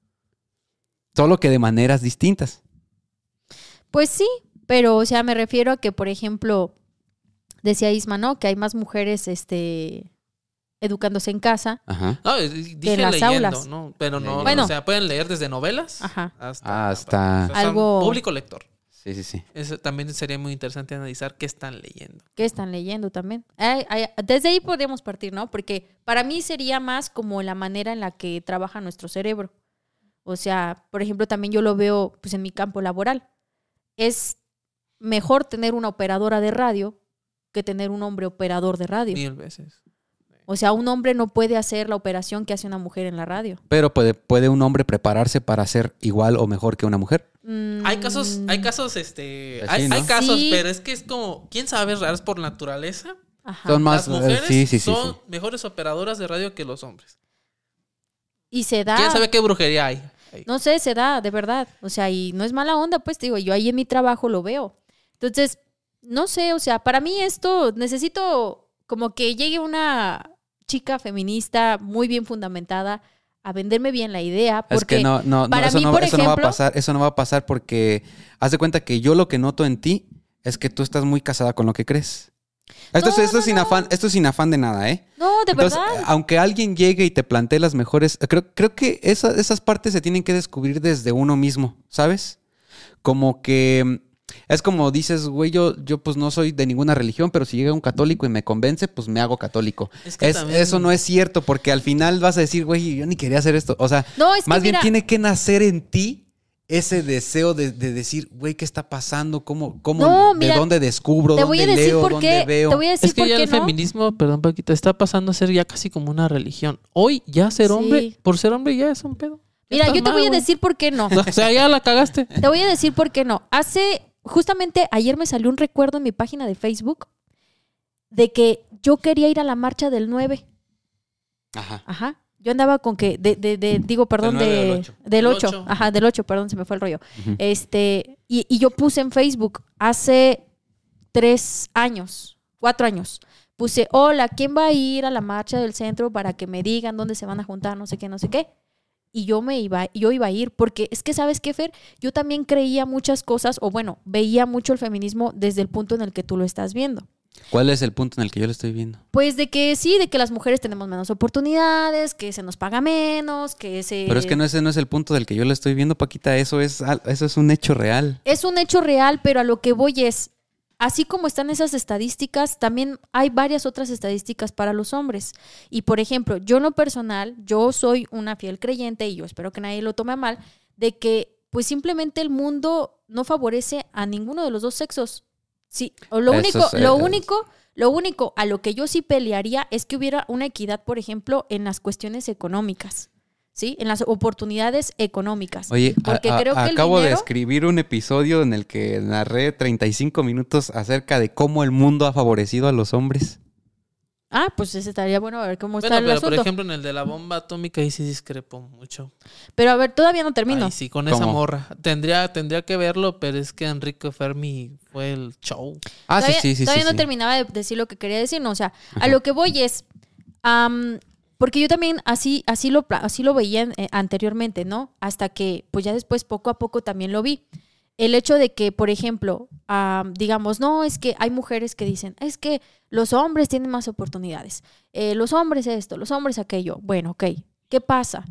A: Solo que de maneras distintas.
C: Pues sí, pero, o sea, me refiero a que, por ejemplo, decía Isma, ¿no? Que hay más mujeres, educándose en casa.
A: Ajá.
B: No, dije
C: en las
B: leyendo,
C: aulas.
B: ¿no? Pero no,
C: Bueno.
B: o sea, pueden leer desde novelas
C: Ajá.
A: Hasta-
B: son
C: Algo-
B: público lector.
A: Sí.
B: Eso también sería muy interesante analizar qué están leyendo.
C: ¿Qué están leyendo también? Desde ahí podríamos partir, ¿no? Porque para mí sería más como la manera en la que trabaja nuestro cerebro. O sea, por ejemplo, también yo lo veo pues en mi campo laboral. Es mejor tener una operadora de radio que tener un hombre operador de radio.
B: 1000 veces.
C: O sea, un hombre no puede hacer la operación que hace una mujer en la radio.
A: Pero puede un hombre prepararse para ser igual o mejor que una mujer.
B: Hay casos, hay
A: Pues
B: hay
A: ¿no?
B: casos,
C: Sí.
B: pero es que es como, quién sabe, raras por naturaleza.
C: Ajá.
A: Son más...
B: Las mujeres
A: sí.
B: son mejores operadoras de radio que los hombres.
C: Y se da.
B: ¿Quién sabe qué brujería hay? Ahí.
C: No sé, se da, de verdad. O sea, y no es mala onda, pues, te digo, yo ahí en mi trabajo lo veo. Entonces, no sé, o sea, para mí esto necesito como que llegue una chica feminista muy bien fundamentada a venderme bien la idea. Porque
A: Es que no,
C: para
A: eso
C: mí,
A: no,
C: por
A: eso no va a
C: ejemplo-
A: pasar. Eso no va a pasar porque haz de cuenta que yo lo que noto en ti es que tú estás muy casada con lo que crees. Esto,
C: No,
A: esto es sin
C: no.
A: afán, esto es sin afán de nada, ¿eh?
C: No, de
A: Entonces,
C: verdad.
A: aunque alguien llegue y te plantee las mejores, creo que esas partes se tienen que descubrir desde uno mismo, ¿sabes? Como que es como dices, güey, yo pues no soy de ninguna religión, pero si llega un católico y me convence, pues me hago católico.
B: Es que también-
A: Eso no es cierto, porque al final vas a decir, güey, yo ni quería hacer esto. O sea,
C: No, es que
A: más bien
C: mira-
A: tiene que nacer en ti ese deseo de decir, güey, ¿qué está pasando? ¿Cómo
C: No, mira,
A: de dónde descubro?
C: te voy a
A: ¿Dónde
C: decir
A: leo?
C: por
A: ¿Dónde
C: qué.
A: veo?
C: Te voy a decir
B: Es que
C: por
B: ya
C: qué
B: el
C: no.
B: feminismo, perdón, Paquita, está pasando a ser ya casi como una religión. Hoy ya ser
C: Sí.
B: hombre, por ser hombre ya es un pedo. Ya
C: Mira,
B: estás
C: yo te
B: mal,
C: voy a
B: güey.
C: decir por qué no.
B: O sea, ya la cagaste.
C: Te voy a decir por qué no. Justamente ayer me salió un recuerdo en mi página de Facebook de que yo quería ir a la marcha del 9.
A: Ajá.
C: Ajá. Yo andaba con que, digo, perdón,
A: Del 9
C: de,
A: del 8.
C: del
B: Del
C: 8.
B: 8.
C: Ajá, del 8, perdón, se me fue el rollo.
A: Ujú.
C: Y yo puse en Facebook hace 4 años. Puse, hola, ¿quién va a ir a la marcha del centro para que me digan dónde se van a juntar, no sé qué? Y yo iba a ir, porque es que, ¿sabes qué, Fer? Yo también creía muchas cosas, o bueno, veía mucho el feminismo desde el punto en el que tú lo estás viendo.
A: ¿Cuál es el punto en el que yo lo estoy viendo?
C: Pues de que sí, de que las mujeres tenemos menos oportunidades, que se nos paga menos, que se...
A: Pero es que ese no es el punto del que yo lo estoy viendo, Paquita. Eso es un hecho real.
C: Es un hecho real, pero a lo que voy es, así como están esas estadísticas, también hay varias otras estadísticas para los hombres. Y por ejemplo, yo en lo personal, yo soy una fiel creyente, y yo espero que nadie lo tome a mal, de que pues simplemente el mundo no favorece a ninguno de los dos sexos. Sí, o lo único a lo que yo sí pelearía es que hubiera una equidad, por ejemplo, en las cuestiones económicas, ¿sí? En las oportunidades económicas.
A: Oye,
C: Porque creo que el
A: acabo de
C: dinero-
A: escribir un episodio en el que narré 35 minutos acerca de cómo el mundo ha favorecido a los hombres.
C: Ah, pues ese estaría bueno a ver cómo
B: Bueno,
C: está el
B: pero por
C: asunto.
B: ejemplo, en el de la bomba atómica ahí sí discrepo mucho.
C: Pero a ver, todavía no termino.
B: Ahí sí, con
A: ¿Cómo?
B: esa morra. Tendría que verlo, pero es que Enrico Fermi fue el show.
A: Ah,
C: Todavía,
A: sí.
C: todavía no
A: sí.
C: terminaba de decir lo que quería decir, no, o sea, a
A: Ajá.
C: lo que voy es, porque yo también así lo veía anteriormente, ¿no? Hasta que, pues ya después, poco a poco también lo vi. el hecho de que, por ejemplo, digamos, no, es que hay mujeres que dicen, es que los hombres tienen más oportunidades, los hombres esto, los hombres aquello. Bueno, ok, ¿qué pasa?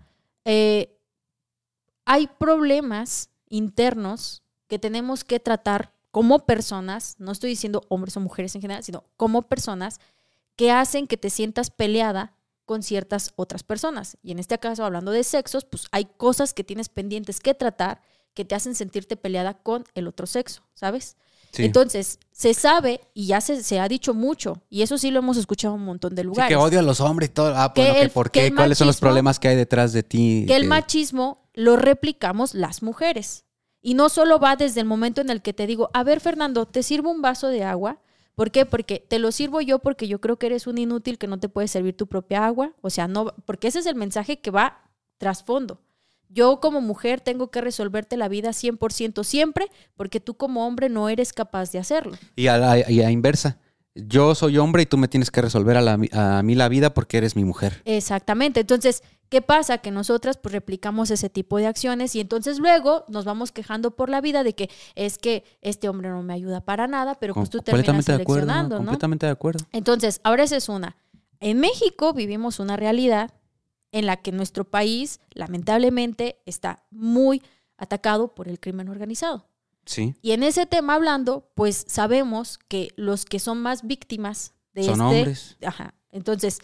C: Hay problemas internos que tenemos que tratar como personas, no estoy diciendo hombres o mujeres en general, sino como personas que hacen que te sientas peleada con ciertas otras personas. Y en este caso, hablando de sexos, pues hay cosas que tienes pendientes que tratar que te hacen sentirte peleada con el otro sexo, ¿sabes?
A: Sí.
C: Entonces, se sabe y ya se ha dicho mucho, y eso sí lo hemos escuchado en un montón de
A: Sí,
C: lugares.
A: que odio a los hombres y todo. Ah, bueno,
C: Que
A: ¿que
C: el-
A: ¿por
C: que
A: qué?
C: el
A: ¿Cuáles son los
C: machismo-
A: problemas que hay detrás de ti?
C: Que el machismo lo replicamos las mujeres. Y no solo va desde el momento en el que te digo, a ver, Fernando, ¿te sirvo un vaso de agua? ¿Por qué? Porque te lo sirvo yo porque yo creo que eres un inútil que no te puede servir tu propia agua. O sea, no, porque ese es el mensaje que va trasfondo. Yo como mujer tengo que resolverte la vida 100% siempre porque tú como hombre no eres capaz de hacerlo.
A: Y a la inversa. Yo soy hombre y tú me tienes que resolver a mí la vida porque eres mi mujer.
C: Exactamente. Entonces, ¿qué pasa? Que nosotras pues replicamos ese tipo de acciones y entonces luego nos vamos quejando por la vida de que es que este hombre no me ayuda para nada, pero pues tú terminas
A: Completamente de acuerdo,
C: seleccionando, ¿no?
A: completamente de acuerdo.
C: Entonces, ahora esa es una. En México vivimos una realidad en la que nuestro país, lamentablemente, está muy atacado por el crimen organizado.
A: Sí.
C: Y en ese tema hablando, pues sabemos que los que son más víctimas de
A: Son hombres.
C: Ajá. Entonces,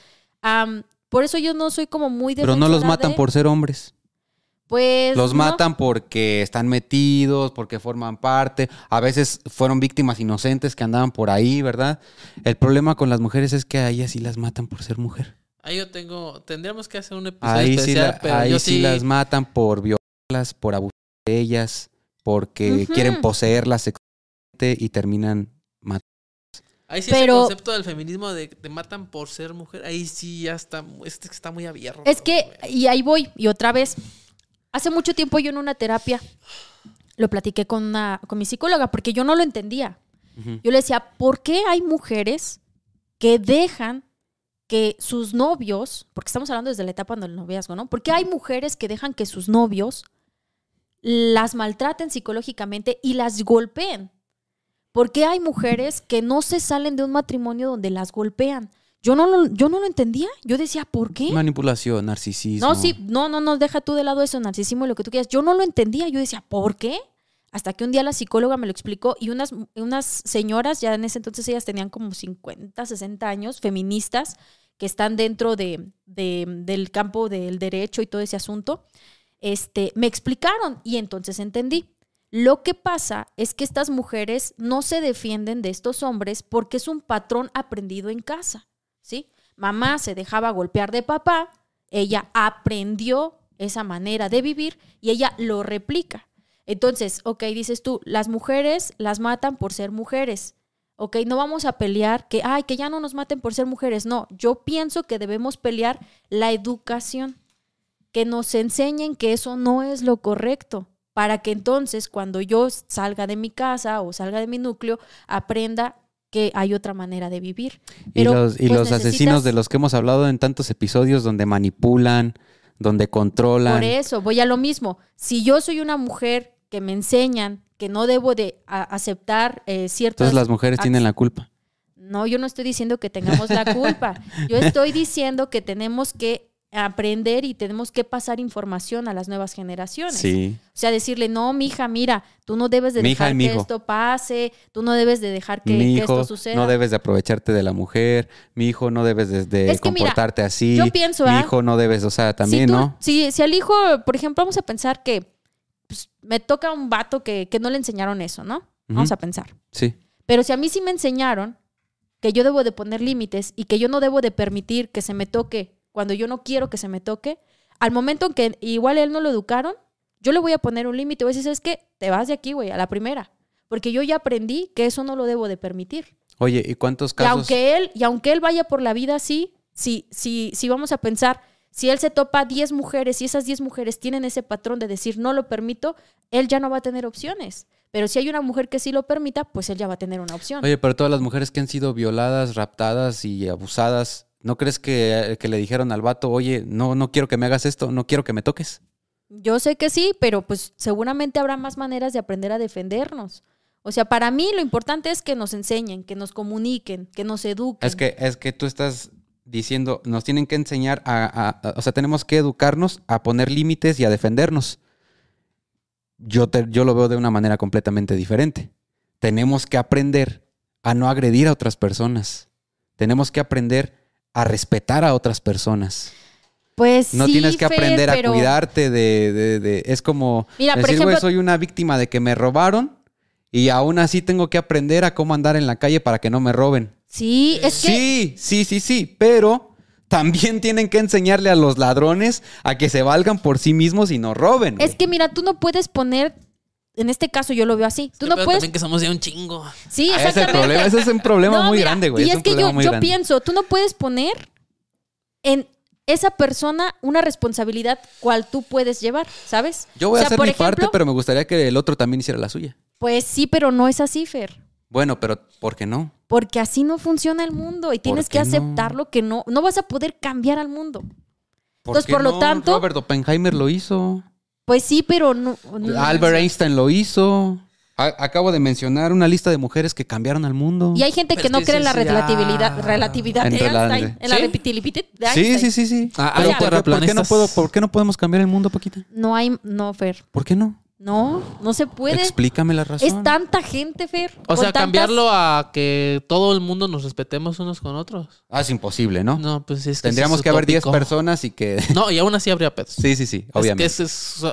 C: por eso yo no soy como muy
A: Pero no los
C: defensora
A: matan
C: de,
A: por ser hombres.
C: Pues
A: Los
C: no.
A: matan porque están metidos, porque forman parte. A veces fueron víctimas inocentes que andaban por ahí, ¿verdad? El problema con las mujeres es que a ellas sí las matan por ser mujer.
B: Ahí tendríamos que hacer un episodio
A: Ahí
B: especial, pero
A: ahí
B: yo
A: sí
B: sí
A: las matan por violarlas, por abusar de ellas, porque
C: Ujú.
A: quieren poseerlas sexualmente y terminan matando.
B: Ahí sí
C: Pero-
B: ese concepto del feminismo de te matan por ser mujer, ahí sí ya está muy abierto.
C: Es que,
B: güey.
C: y ahí voy, y otra vez, hace mucho tiempo yo en una terapia lo platiqué con mi psicóloga porque yo no lo entendía.
A: Ujú.
C: Yo le decía, ¿por qué hay mujeres que dejan que sus novios, porque estamos hablando desde la etapa del noviazgo, ¿no? ¿Por qué hay mujeres que dejan que sus novios las maltraten psicológicamente y las golpeen? ¿Por qué hay mujeres que no se salen de un matrimonio donde las golpean? Yo no lo entendía. Yo decía, ¿por qué?
A: Manipulación, narcisismo.
C: No, sí, no, deja tú de lado eso, narcisismo y lo que tú quieras. Yo no lo entendía. Yo decía, ¿por qué? Hasta que un día la psicóloga me lo explicó y unas señoras, ya en ese entonces ellas tenían como 50, 60 años, feministas, que están dentro del campo del derecho y todo ese asunto, me explicaron y entonces entendí. Lo que pasa es que estas mujeres no se defienden de estos hombres porque es un patrón aprendido en casa, ¿sí? Mamá se dejaba golpear de papá, ella aprendió esa manera de vivir y ella lo replica. Entonces, ok, dices tú, las mujeres las matan por ser mujeres. Ok, no vamos a pelear que ya no nos maten por ser mujeres. No, yo pienso que debemos pelear la educación, que nos enseñen que eso no es lo correcto, para que entonces cuando yo salga de mi casa o salga de mi núcleo, aprenda que hay otra manera de vivir. Pero,
A: Los
C: pues,
A: asesinos de los que hemos hablado en tantos episodios donde manipulan, donde controlan.
C: Por eso, voy a lo mismo. Si yo soy una mujer que me enseñan que no debo de aceptar ciertas...
A: Entonces las mujeres tienen la culpa.
C: No, yo no estoy diciendo que tengamos la culpa. Yo estoy diciendo que tenemos que aprender y tenemos que pasar información a las nuevas generaciones.
A: Sí.
C: O sea, decirle, no, mija, mira, tú no debes de
A: Mija y
C: dejar que
A: mijo.
C: esto pase, tú no debes de dejar que
A: Mi
C: esto
A: hijo,
C: suceda.
A: no debes de aprovecharte de la mujer. Mi hijo, no debes de
C: Es que mira,
A: comportarte así.
C: yo pienso,
A: Mi hijo, no debes, o sea, también,
C: si tú-
A: ¿no?
C: Si al hijo, por ejemplo, vamos a pensar que pues, me toca un vato que no le enseñaron eso, ¿no? Vamos
A: Ujú.
C: a pensar.
A: Sí.
C: Pero si a mí sí me enseñaron que yo debo de poner límites y que yo no debo de permitir que se me toque cuando yo no quiero que se me toque, al momento en que igual él no lo educaron, yo le voy a poner un límite. Voy a decir, ¿sabes qué? Te vas de aquí, güey, a la primera. Porque yo ya aprendí que eso no lo debo de permitir.
A: Oye, ¿y cuántos
C: Y
A: casos?
C: aunque él vaya por la vida así, si vamos a pensar, si él se topa 10 mujeres y esas 10 mujeres tienen ese patrón de decir no lo permito, él ya no va a tener opciones. Pero si hay una mujer que sí lo permita, pues él ya va a tener una opción.
A: Oye, pero todas las mujeres que han sido violadas, raptadas y abusadas, ¿no crees que le dijeron al vato, oye, no quiero que me hagas esto, no quiero que me toques?
C: Yo sé que sí, pero pues seguramente habrá más maneras de aprender a defendernos. O sea, para mí lo importante es que nos enseñen, que nos comuniquen, que nos eduquen.
A: Es que tú estás diciendo, nos tienen que enseñar o sea, tenemos que educarnos a poner límites y a defendernos. Yo lo veo de una manera completamente diferente. Tenemos que aprender a no agredir a otras personas. Tenemos que aprender a respetar a otras personas.
C: Pues
A: no
C: sí,
A: tienes que
C: Fer,
A: aprender
C: pero...
A: a cuidarte de... Es como
C: Mira, por
A: decir,
C: ejemplo...
A: güey, soy una víctima de que me robaron y aún así tengo que aprender a cómo andar en la calle para que no me roben.
C: Sí, es que...
A: Sí, pero también tienen que enseñarle a los ladrones a que se valgan por sí mismos y no roben.
C: Es
A: güey.
C: que mira, tú no puedes poner... En este caso yo lo veo así. Tú no
B: Pero
C: puedes...
B: también que somos ya un chingo.
C: Sí,
A: Ese es el
C: exactamente.
A: problema. Ese es un problema
C: No,
A: muy
C: mira,
A: grande, güey.
C: Y
A: Es
C: es
A: un
C: que
A: problema
C: yo
A: muy grande.
C: pienso, tú no puedes poner en esa persona una responsabilidad cual tú puedes llevar, ¿sabes?
A: Yo voy
C: O
A: a
C: sea,
A: hacer
C: por
A: mi
C: ejemplo,
A: parte, pero me gustaría que el otro también hiciera la suya.
C: Pues sí, pero no es así, Fer.
A: Bueno, pero ¿por qué no?
C: Porque así no funciona el mundo y tienes que
A: qué no?
C: aceptarlo que no vas a poder cambiar al mundo. Entonces,
A: qué
C: por lo
A: no?
C: tanto-
A: Robert Oppenheimer lo hizo.
C: Pues sí, pero no.
A: Albert Einstein lo hizo. Acabo de mencionar una lista de mujeres que cambiaron al mundo.
C: Y hay gente
B: Pero
C: que
B: es
C: no
B: que
C: cree en la
B: eso ya-
C: relatividad
A: En
C: de
A: rela-
C: Einstein. En la
B: ¿Sí?
C: repetibilidad de Einstein.
A: Sí.
B: Ah,
A: Pero
C: hay
A: ¿por qué no
B: terraplanistas.
A: ¿por qué no podemos cambiar el mundo, Paquita?
C: No, Fer.
A: ¿Por qué no?
C: No se puede.
A: Explícame la razón.
C: Es tanta gente, Fer.
B: O
C: con
B: sea,
C: tantas-
B: cambiarlo a que todo el mundo nos respetemos unos con otros.
A: Es imposible, ¿no?
B: No, pues es que
A: Tendríamos
B: eso es
A: que haber 10
B: utópico.
A: personas y que...
B: No, y aún así habría pedos.
A: Sí, obviamente.
B: Es que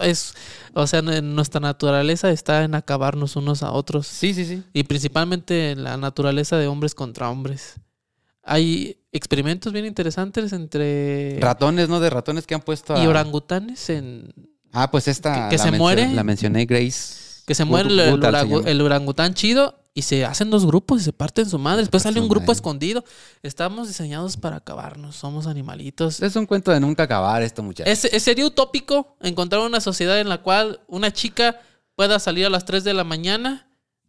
B: o sea, nuestra naturaleza está en acabarnos unos a otros.
A: Sí.
B: Y principalmente en la naturaleza de hombres contra hombres. Hay experimentos bien interesantes entre
A: Ratones, ¿no? De ratones que han puesto a...
B: y orangutanes en
A: Ah, pues esta...
B: que
A: la
B: se muere.
A: La mencioné, Grace.
B: que se muere
A: Goodall se llama.
B: el orangután chido y se hacen dos grupos y se parten su madre. Después sale
A: su
B: un grupo
A: madre.
B: escondido. Estamos diseñados para acabarnos. Somos animalitos.
A: Es un cuento de nunca acabar esto, muchachos.
B: Sería utópico encontrar una sociedad en la cual una chica pueda salir a las 3 de la mañana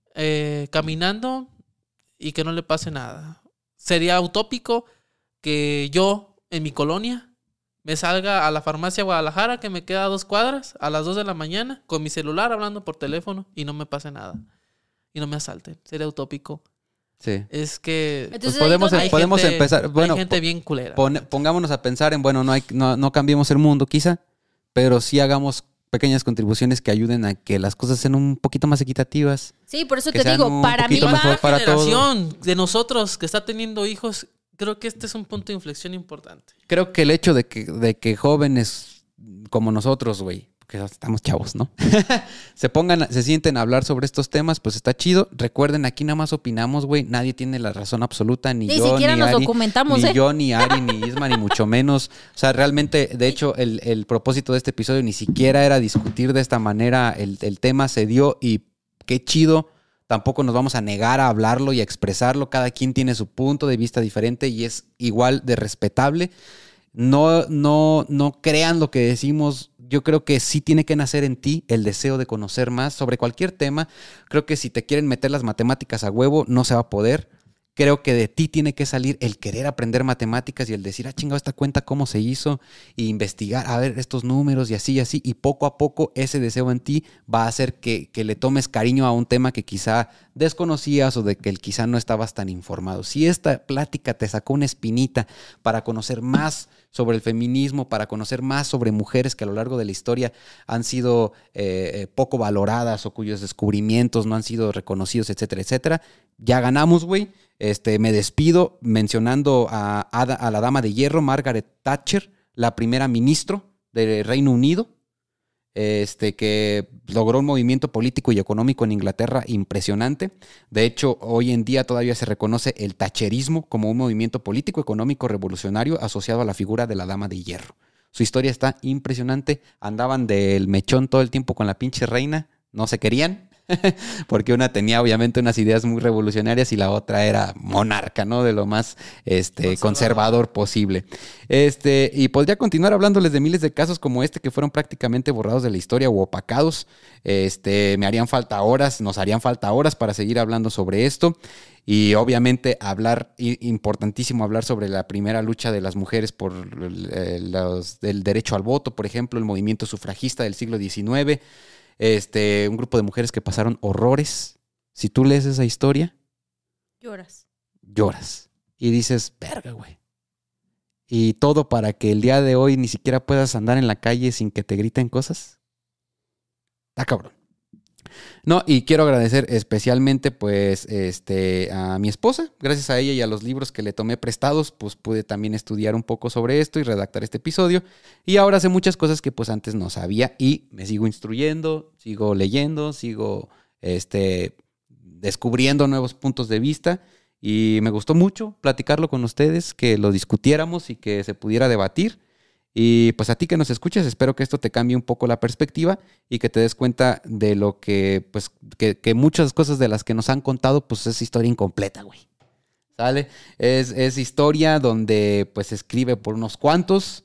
B: caminando y que no le pase nada. Sería utópico que yo, en mi colonia, me salga a la farmacia Guadalajara, que me queda a 2 cuadras, a las 2 de la mañana, con mi celular hablando por teléfono y no me pase nada. Y no me asalten. Sería utópico.
A: Sí.
B: Es que
C: Entonces,
A: Pues podemos,
C: ahí
A: podemos
B: gente-
A: empezar... Bueno,
B: hay gente bien culera.
A: pongámonos a pensar en, bueno, no cambiemos el mundo quizá, pero sí hagamos pequeñas contribuciones que ayuden a que las cosas sean un poquito más equitativas.
C: Sí, por eso
A: que
C: te
A: sean
C: digo,
A: un
C: para mí
A: poquito
C: va...
A: mejor para todos.
B: generación de nosotros que está teniendo hijos, creo que este es un punto de inflexión importante.
A: Creo que el hecho de que jóvenes como nosotros, güey, porque estamos chavos, ¿no? se sienten a hablar sobre estos temas, pues está chido. Recuerden, aquí nada más opinamos, güey. Nadie tiene la razón absoluta, ni
C: Ni
A: yo,
C: siquiera
A: ni
C: nos
A: Ari,
C: documentamos,
A: ni
C: ¿eh?
A: yo, ni Ari, ni Isma, ni mucho menos. O sea, realmente, de hecho, el propósito de este episodio ni siquiera era discutir de esta manera. El tema se dio y qué chido. Tampoco nos vamos a negar a hablarlo y a expresarlo. Cada quien tiene su punto de vista diferente y es igual de respetable. No crean lo que decimos. Yo creo que sí tiene que nacer en ti el deseo de conocer más sobre cualquier tema. Creo que si te quieren meter las matemáticas a huevo, no se va a poder. Creo que de ti tiene que salir el querer aprender matemáticas y el decir, chingado, esta cuenta cómo se hizo, y investigar, a ver, estos números y así, y poco a poco ese deseo en ti va a hacer que le tomes cariño a un tema que quizá desconocías o de que quizá no estabas tan informado. Si esta plática te sacó una espinita para conocer más sobre el feminismo, para conocer más sobre mujeres que a lo largo de la historia han sido poco valoradas o cuyos descubrimientos no han sido reconocidos, etcétera, etcétera, ya ganamos, güey. Me despido mencionando a la dama de hierro, Margaret Thatcher, la primera ministro del Reino Unido, que logró un movimiento político y económico en Inglaterra impresionante. De hecho, hoy en día todavía se reconoce el thatcherismo como un movimiento político, económico, revolucionario asociado a la figura de la dama de hierro. Su historia está impresionante. Andaban del mechón todo el tiempo con la pinche reina, no se querían. Porque una tenía obviamente unas ideas muy revolucionarias y la otra era monarca, ¿no? De lo más conservador posible. Y podría continuar hablándoles de miles de casos como que fueron prácticamente borrados de la historia o opacados. Me harían falta horas, nos harían falta horas para seguir hablando sobre esto. Y obviamente importantísimo hablar sobre la primera lucha de las mujeres por el derecho al voto, por ejemplo, el movimiento sufragista del siglo XIX, un grupo de mujeres que pasaron horrores. Si tú lees esa historia, lloras. Y dices, verga, güey. Y todo para que el día de hoy ni siquiera puedas andar en la calle sin que te griten cosas. Está cabrón. No, y quiero agradecer especialmente pues a mi esposa. Gracias a ella y a los libros que le tomé prestados, pues pude también estudiar un poco sobre esto y redactar este episodio. Y ahora sé muchas cosas que pues antes no sabía y me sigo instruyendo, sigo leyendo, sigo descubriendo nuevos puntos de vista. Y me gustó mucho platicarlo con ustedes, que lo discutiéramos y que se pudiera debatir. Y pues a ti que nos escuchas, espero que esto te cambie un poco la perspectiva y que te des cuenta de lo que, pues, que muchas cosas de las que nos han contado, pues es historia incompleta, güey. ¿Sale? Es historia donde, pues, se escribe por unos cuantos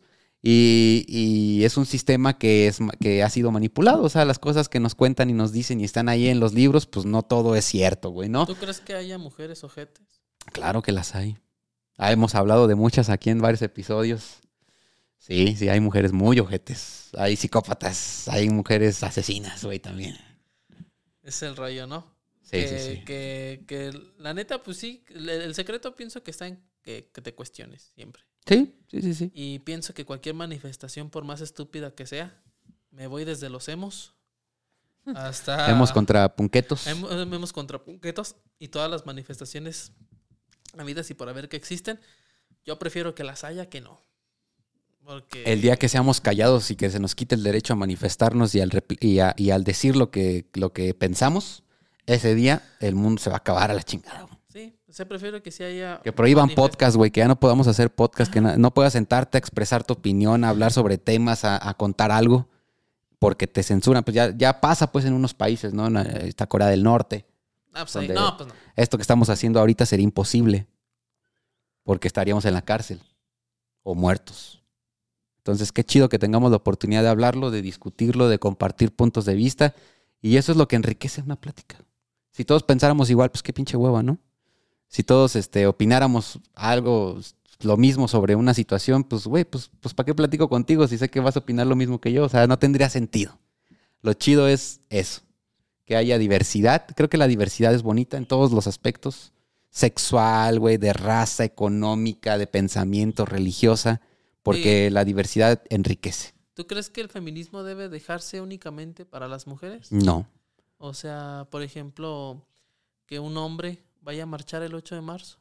A: y es un sistema que ha sido manipulado. O sea, las cosas que nos cuentan y nos dicen y están ahí en los libros, pues no todo es cierto, güey, ¿no?
B: ¿Tú crees que haya mujeres ojetes?
A: Claro que las hay. Hemos hablado de muchas aquí en varios episodios. Sí, hay mujeres muy ojetes. Hay psicópatas, hay mujeres asesinas, güey, también.
B: Es el rollo, ¿no?
A: Sí.
B: Que la neta, pues sí, el secreto pienso que está en que te cuestiones siempre.
A: Sí.
B: Y pienso que cualquier manifestación, por más estúpida que sea, me voy desde los emos hasta...
A: Hemos contra punquetos.
B: Hemos contra punquetos y todas las manifestaciones habidas y por haber que existen. Yo prefiero que las haya que no. Porque...
A: El día que seamos callados y que se nos quite el derecho a manifestarnos y al decir lo que pensamos, ese día el mundo se va a acabar a la chingada, güey.
B: Sí, prefiero que sí haya...
A: Que prohíban podcast, güey, que ya no podamos hacer podcast, que no puedas sentarte a expresar tu opinión, a hablar sobre temas, a contar algo, porque te censuran. Pues ya pasa pues en unos países, ¿no? Está Corea del Norte.
B: Pues ahí, no.
A: Esto que estamos haciendo ahorita sería imposible, porque estaríamos en la cárcel o muertos. Entonces, qué chido que tengamos la oportunidad de hablarlo, de discutirlo, de compartir puntos de vista. Y eso es lo que enriquece una plática. Si todos pensáramos igual, pues qué pinche hueva, ¿no? Si todos opináramos algo, lo mismo sobre una situación, pues güey, pues ¿para qué platico contigo si sé que vas a opinar lo mismo que yo? O sea, no tendría sentido. Lo chido es eso, que haya diversidad. Creo que la diversidad es bonita en todos los aspectos. Sexual, güey, de raza, económica, de pensamiento, religiosa. Porque la diversidad enriquece.
B: ¿Tú crees que el feminismo debe dejarse únicamente para las mujeres?
A: No.
B: O sea, por ejemplo, que un hombre vaya a marchar el 8 de marzo.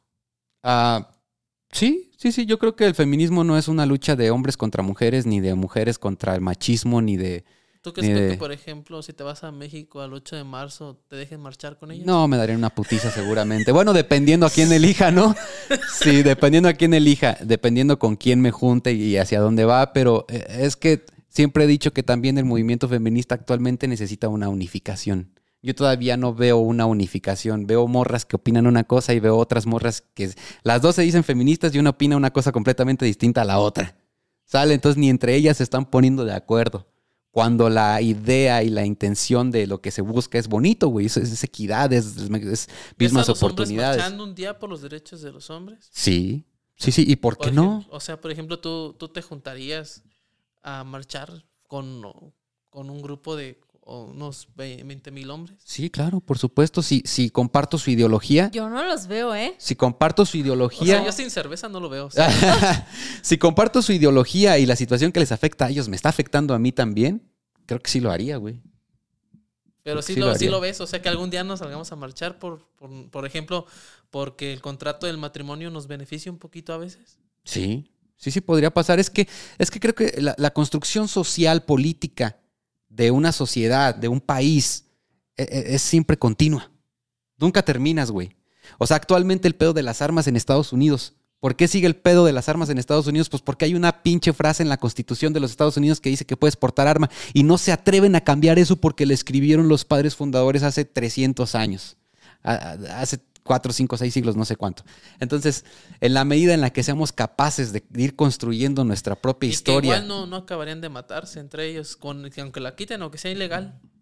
A: Sí. Yo creo que el feminismo no es una lucha de hombres contra mujeres, ni de mujeres contra el machismo, ni de...
B: ¿Tú crees que, por ejemplo, si te vas a México al 8 de marzo, te dejen marchar con ellas?
A: No, me darían una putiza seguramente. Bueno, dependiendo a quién elija, ¿no? Sí, dependiendo a quién elija, dependiendo con quién me junte y hacia dónde va. Pero es que siempre he dicho que también el movimiento feminista actualmente necesita una unificación. Yo todavía no veo una unificación. Veo morras que opinan una cosa y veo otras morras que... Las dos se dicen feministas y una opina una cosa completamente distinta a la otra. ¿Sale? Entonces ni entre ellas se están poniendo de acuerdo. Cuando la idea y la intención de lo que se busca es bonito, güey. Es equidad, es mismas oportunidades.
B: ¿Marchando un día por los derechos de los hombres?
A: Sí. ¿Y por qué no?
B: O sea, por ejemplo, ¿tú te juntarías a marchar con un grupo de unos 20,000 hombres?
A: Sí, claro, por supuesto. Si comparto su ideología.
C: Yo no los veo, ¿eh?
A: Si comparto su ideología...
B: O sea, yo sin cerveza no lo veo. O sea.
A: Si comparto su ideología y la situación que les afecta a ellos me está afectando a mí también, creo que sí lo haría, güey.
B: Pero sí lo ves. O sea, que algún día nos salgamos a marchar por ejemplo, porque el contrato del matrimonio nos beneficia un poquito a veces.
A: Sí podría pasar. Es que creo que la construcción social, política de una sociedad, de un país, es siempre continua. Nunca terminas, güey. O sea, actualmente el pedo de las armas en Estados Unidos. ¿Por qué sigue el pedo de las armas en Estados Unidos? Pues porque hay una pinche frase en la Constitución de los Estados Unidos que dice que puedes portar arma y no se atreven a cambiar eso porque le escribieron los padres fundadores hace 300 años. Hace 4, 5, 6 siglos, no sé cuánto. Entonces, en la medida en la que seamos capaces de ir construyendo nuestra propia historia...
B: Que igual no acabarían de matarse entre ellos, aunque la quiten o que sea ilegal.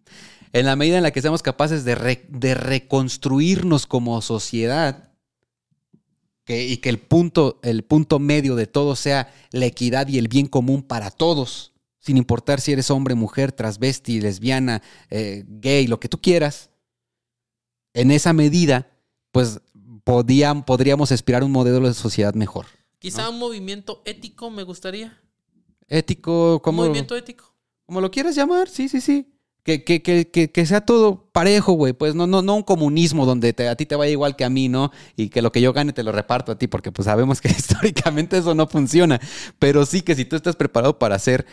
A: En la medida en la que seamos capaces de reconstruirnos como sociedad, y que el punto medio de todo sea la equidad y el bien común para todos, sin importar si eres hombre, mujer, transvesti, lesbiana, gay, lo que tú quieras, en esa medida, pues podríamos aspirar a un modelo de sociedad mejor.
B: Quizá
A: ¿no?
B: un movimiento ético me gustaría.
A: Ético,
B: Un movimiento ético.
A: como lo quieras llamar, sí. Que sea todo parejo, güey. Pues no un comunismo donde a ti te vaya igual que a mí, ¿no? Y que lo que yo gane te lo reparto a ti, porque pues sabemos que históricamente eso no funciona. Pero sí que si tú estás preparado para ser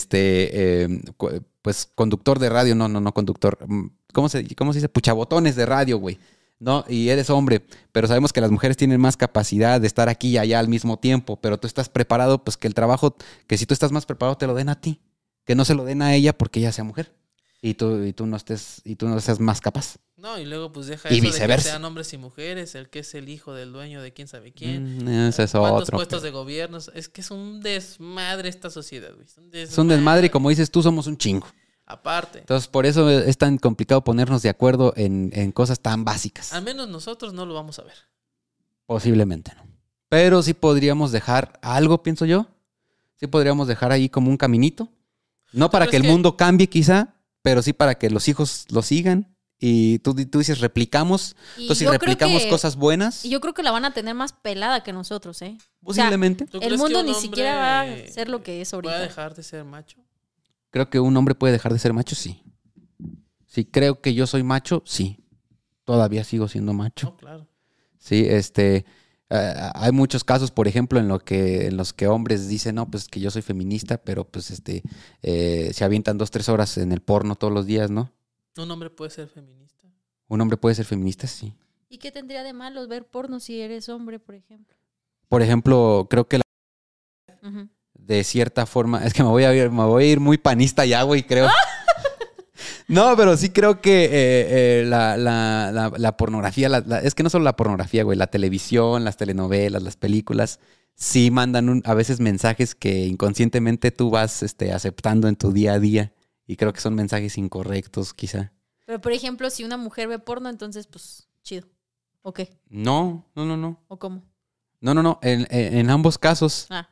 A: pues conductor de radio, no conductor. ¿Cómo se dice? Puchabotones de radio, güey. ¿No? Y eres hombre, pero sabemos que las mujeres tienen más capacidad de estar aquí y allá al mismo tiempo, pero tú estás preparado, pues que el trabajo, que si tú estás más preparado te lo den a ti, que no se lo den a ella porque ella sea mujer. Y tú no seas más capaz.
B: No, y luego pues deja
A: Y
B: eso
A: viceversa.
B: de que sean hombres y mujeres, el que es el hijo del dueño de quién sabe quién.
A: Ese es
B: ¿Cuántos
A: otro.
B: puestos de gobierno? Es que es un desmadre esta sociedad, güey.
A: Es un desmadre y como dices tú, somos un chingo.
B: Aparte.
A: Entonces por eso es tan complicado ponernos de acuerdo en cosas tan básicas.
B: Al menos nosotros no lo vamos a ver.
A: Posiblemente no. Pero sí podríamos dejar algo, pienso yo. Sí podríamos dejar ahí como un caminito. No para que el mundo cambie quizá, pero sí para que los hijos lo sigan. Y tú dices, replicamos. Entonces, si replicamos cosas buenas.
C: Y yo creo que la van a tener más pelada que nosotros, ¿eh?
A: Posiblemente.
C: O sea, el mundo ni siquiera va a ser lo que es ahorita.
B: ¿Va a dejar de ser macho?
A: Creo que un hombre puede dejar de ser macho, sí. Sí, creo que yo soy macho, sí. Todavía sigo siendo macho.
B: No, claro.
A: Sí, hay muchos casos, por ejemplo, en los que hombres dicen, no, pues que yo soy feminista, pero pues se avientan 2-3 horas en el porno todos los días, ¿no?
B: ¿Un hombre puede ser feminista?
A: Un hombre puede ser feminista, sí.
C: ¿Y qué tendría de malo ver porno si eres hombre, por ejemplo?
A: Por ejemplo, creo que
C: Uh-huh.
A: de cierta forma, es que me voy a ir muy panista ya, güey, creo. No, pero sí creo que la pornografía, es que no solo la pornografía, güey, la televisión, las telenovelas, las películas, sí mandan a veces mensajes que inconscientemente tú vas aceptando en tu día a día. Y creo que son mensajes incorrectos, quizá.
C: Pero, por ejemplo, si una mujer ve porno, entonces, pues, chido. ¿O qué?
A: No.
C: ¿O cómo?
A: No. En ambos casos.
C: Ah.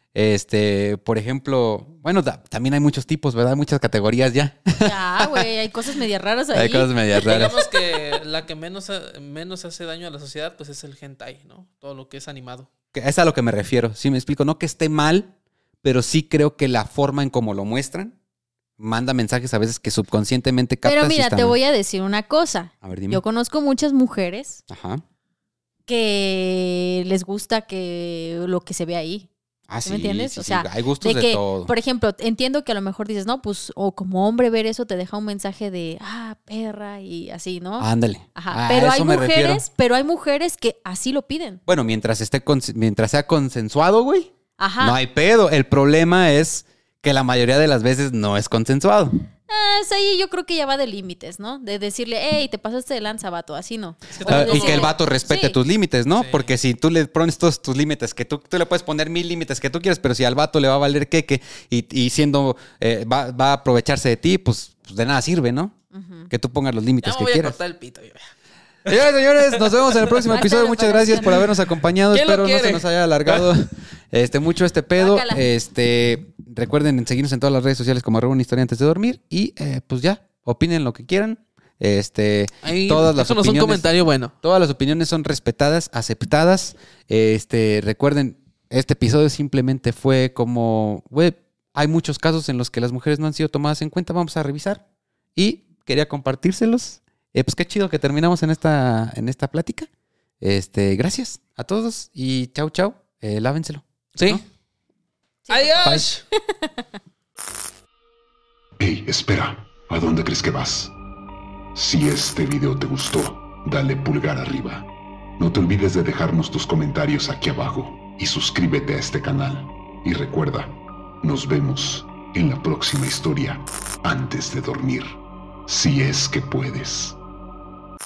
A: Por ejemplo, bueno, también hay muchos tipos, ¿verdad? Muchas categorías ya.
C: Ya, güey, hay cosas medias raras ahí.
A: Hay cosas medias raras.
B: Digamos que la que menos hace daño a la sociedad, pues es el hentai, ¿no? Todo lo que es animado.
A: Es a lo que me refiero. Sí, me explico. No que esté mal, pero sí creo que la forma en cómo lo muestran manda mensajes a veces que subconscientemente captas.
C: Pero mira, te voy a decir una cosa.
A: A ver, dime.
C: Yo conozco muchas mujeres
A: Ajá.
C: que les gusta que lo que se ve ahí.
A: Ah, sí,
C: ¿Me entiendes?
A: sí,
C: O sea,
A: hay gustos de todo.
C: Por ejemplo, entiendo que a lo mejor dices, no, pues, o como hombre ver eso te deja un mensaje de, perra y así, ¿no?
A: Ándale.
C: Ajá.
A: A
C: Pero
A: eso me refiero.
C: hay mujeres que así lo piden.
A: Bueno, mientras sea consensuado, güey,
C: Ajá.
A: no hay pedo. El problema es que la mayoría de las veces no es consensuado.
C: Ahí yo creo que ya va de límites, ¿no? De decirle, hey, te pasaste de lanza, vato, así no.
B: Es que
C: O
B: también
A: Y que el vato respete
C: Sí.
A: tus límites, ¿no?
B: Sí.
A: Porque si tú le pones todos tus límites, que tú le puedes poner 1000 límites que tú quieres, pero si al vato le va a valer queque y siendo, va a aprovecharse de ti, pues de nada sirve, ¿no?
C: Ujú.
A: Que tú pongas los límites
B: Ya me
A: que
B: voy a
A: quieras.
B: cortar el pito. Yo.
A: Señores, nos vemos en el próximo
C: Bájale,
A: episodio. Muchas gracias por habernos acompañado.
B: ¿Quién lo
A: Espero no
B: quiere?
A: se nos haya alargado mucho este pedo.
C: Bácala.
A: Recuerden seguirnos en todas las redes sociales como @una historia antes de dormir. Y pues ya, opinen lo que quieran.
B: Ahí,
A: Todas las
B: déjanos un
A: opiniones.
B: comentario bueno.
A: Todas las opiniones son respetadas, aceptadas. Recuerden, este episodio simplemente fue como, güey, hay muchos casos en los que las mujeres no han sido tomadas en cuenta. Vamos a revisar. Y quería compartírselos. Pues qué chido que terminamos en esta plática. Gracias a todos y chau. Lávenselo.
B: ¿Sí?
A: ¿No?
B: ¡Adiós!
E: Hey, espera, ¿a dónde crees que vas? Si este video te gustó, dale pulgar arriba. No te olvides de dejarnos tus comentarios aquí abajo y suscríbete a este canal. Y recuerda, nos vemos en la próxima historia antes de dormir, si es que puedes.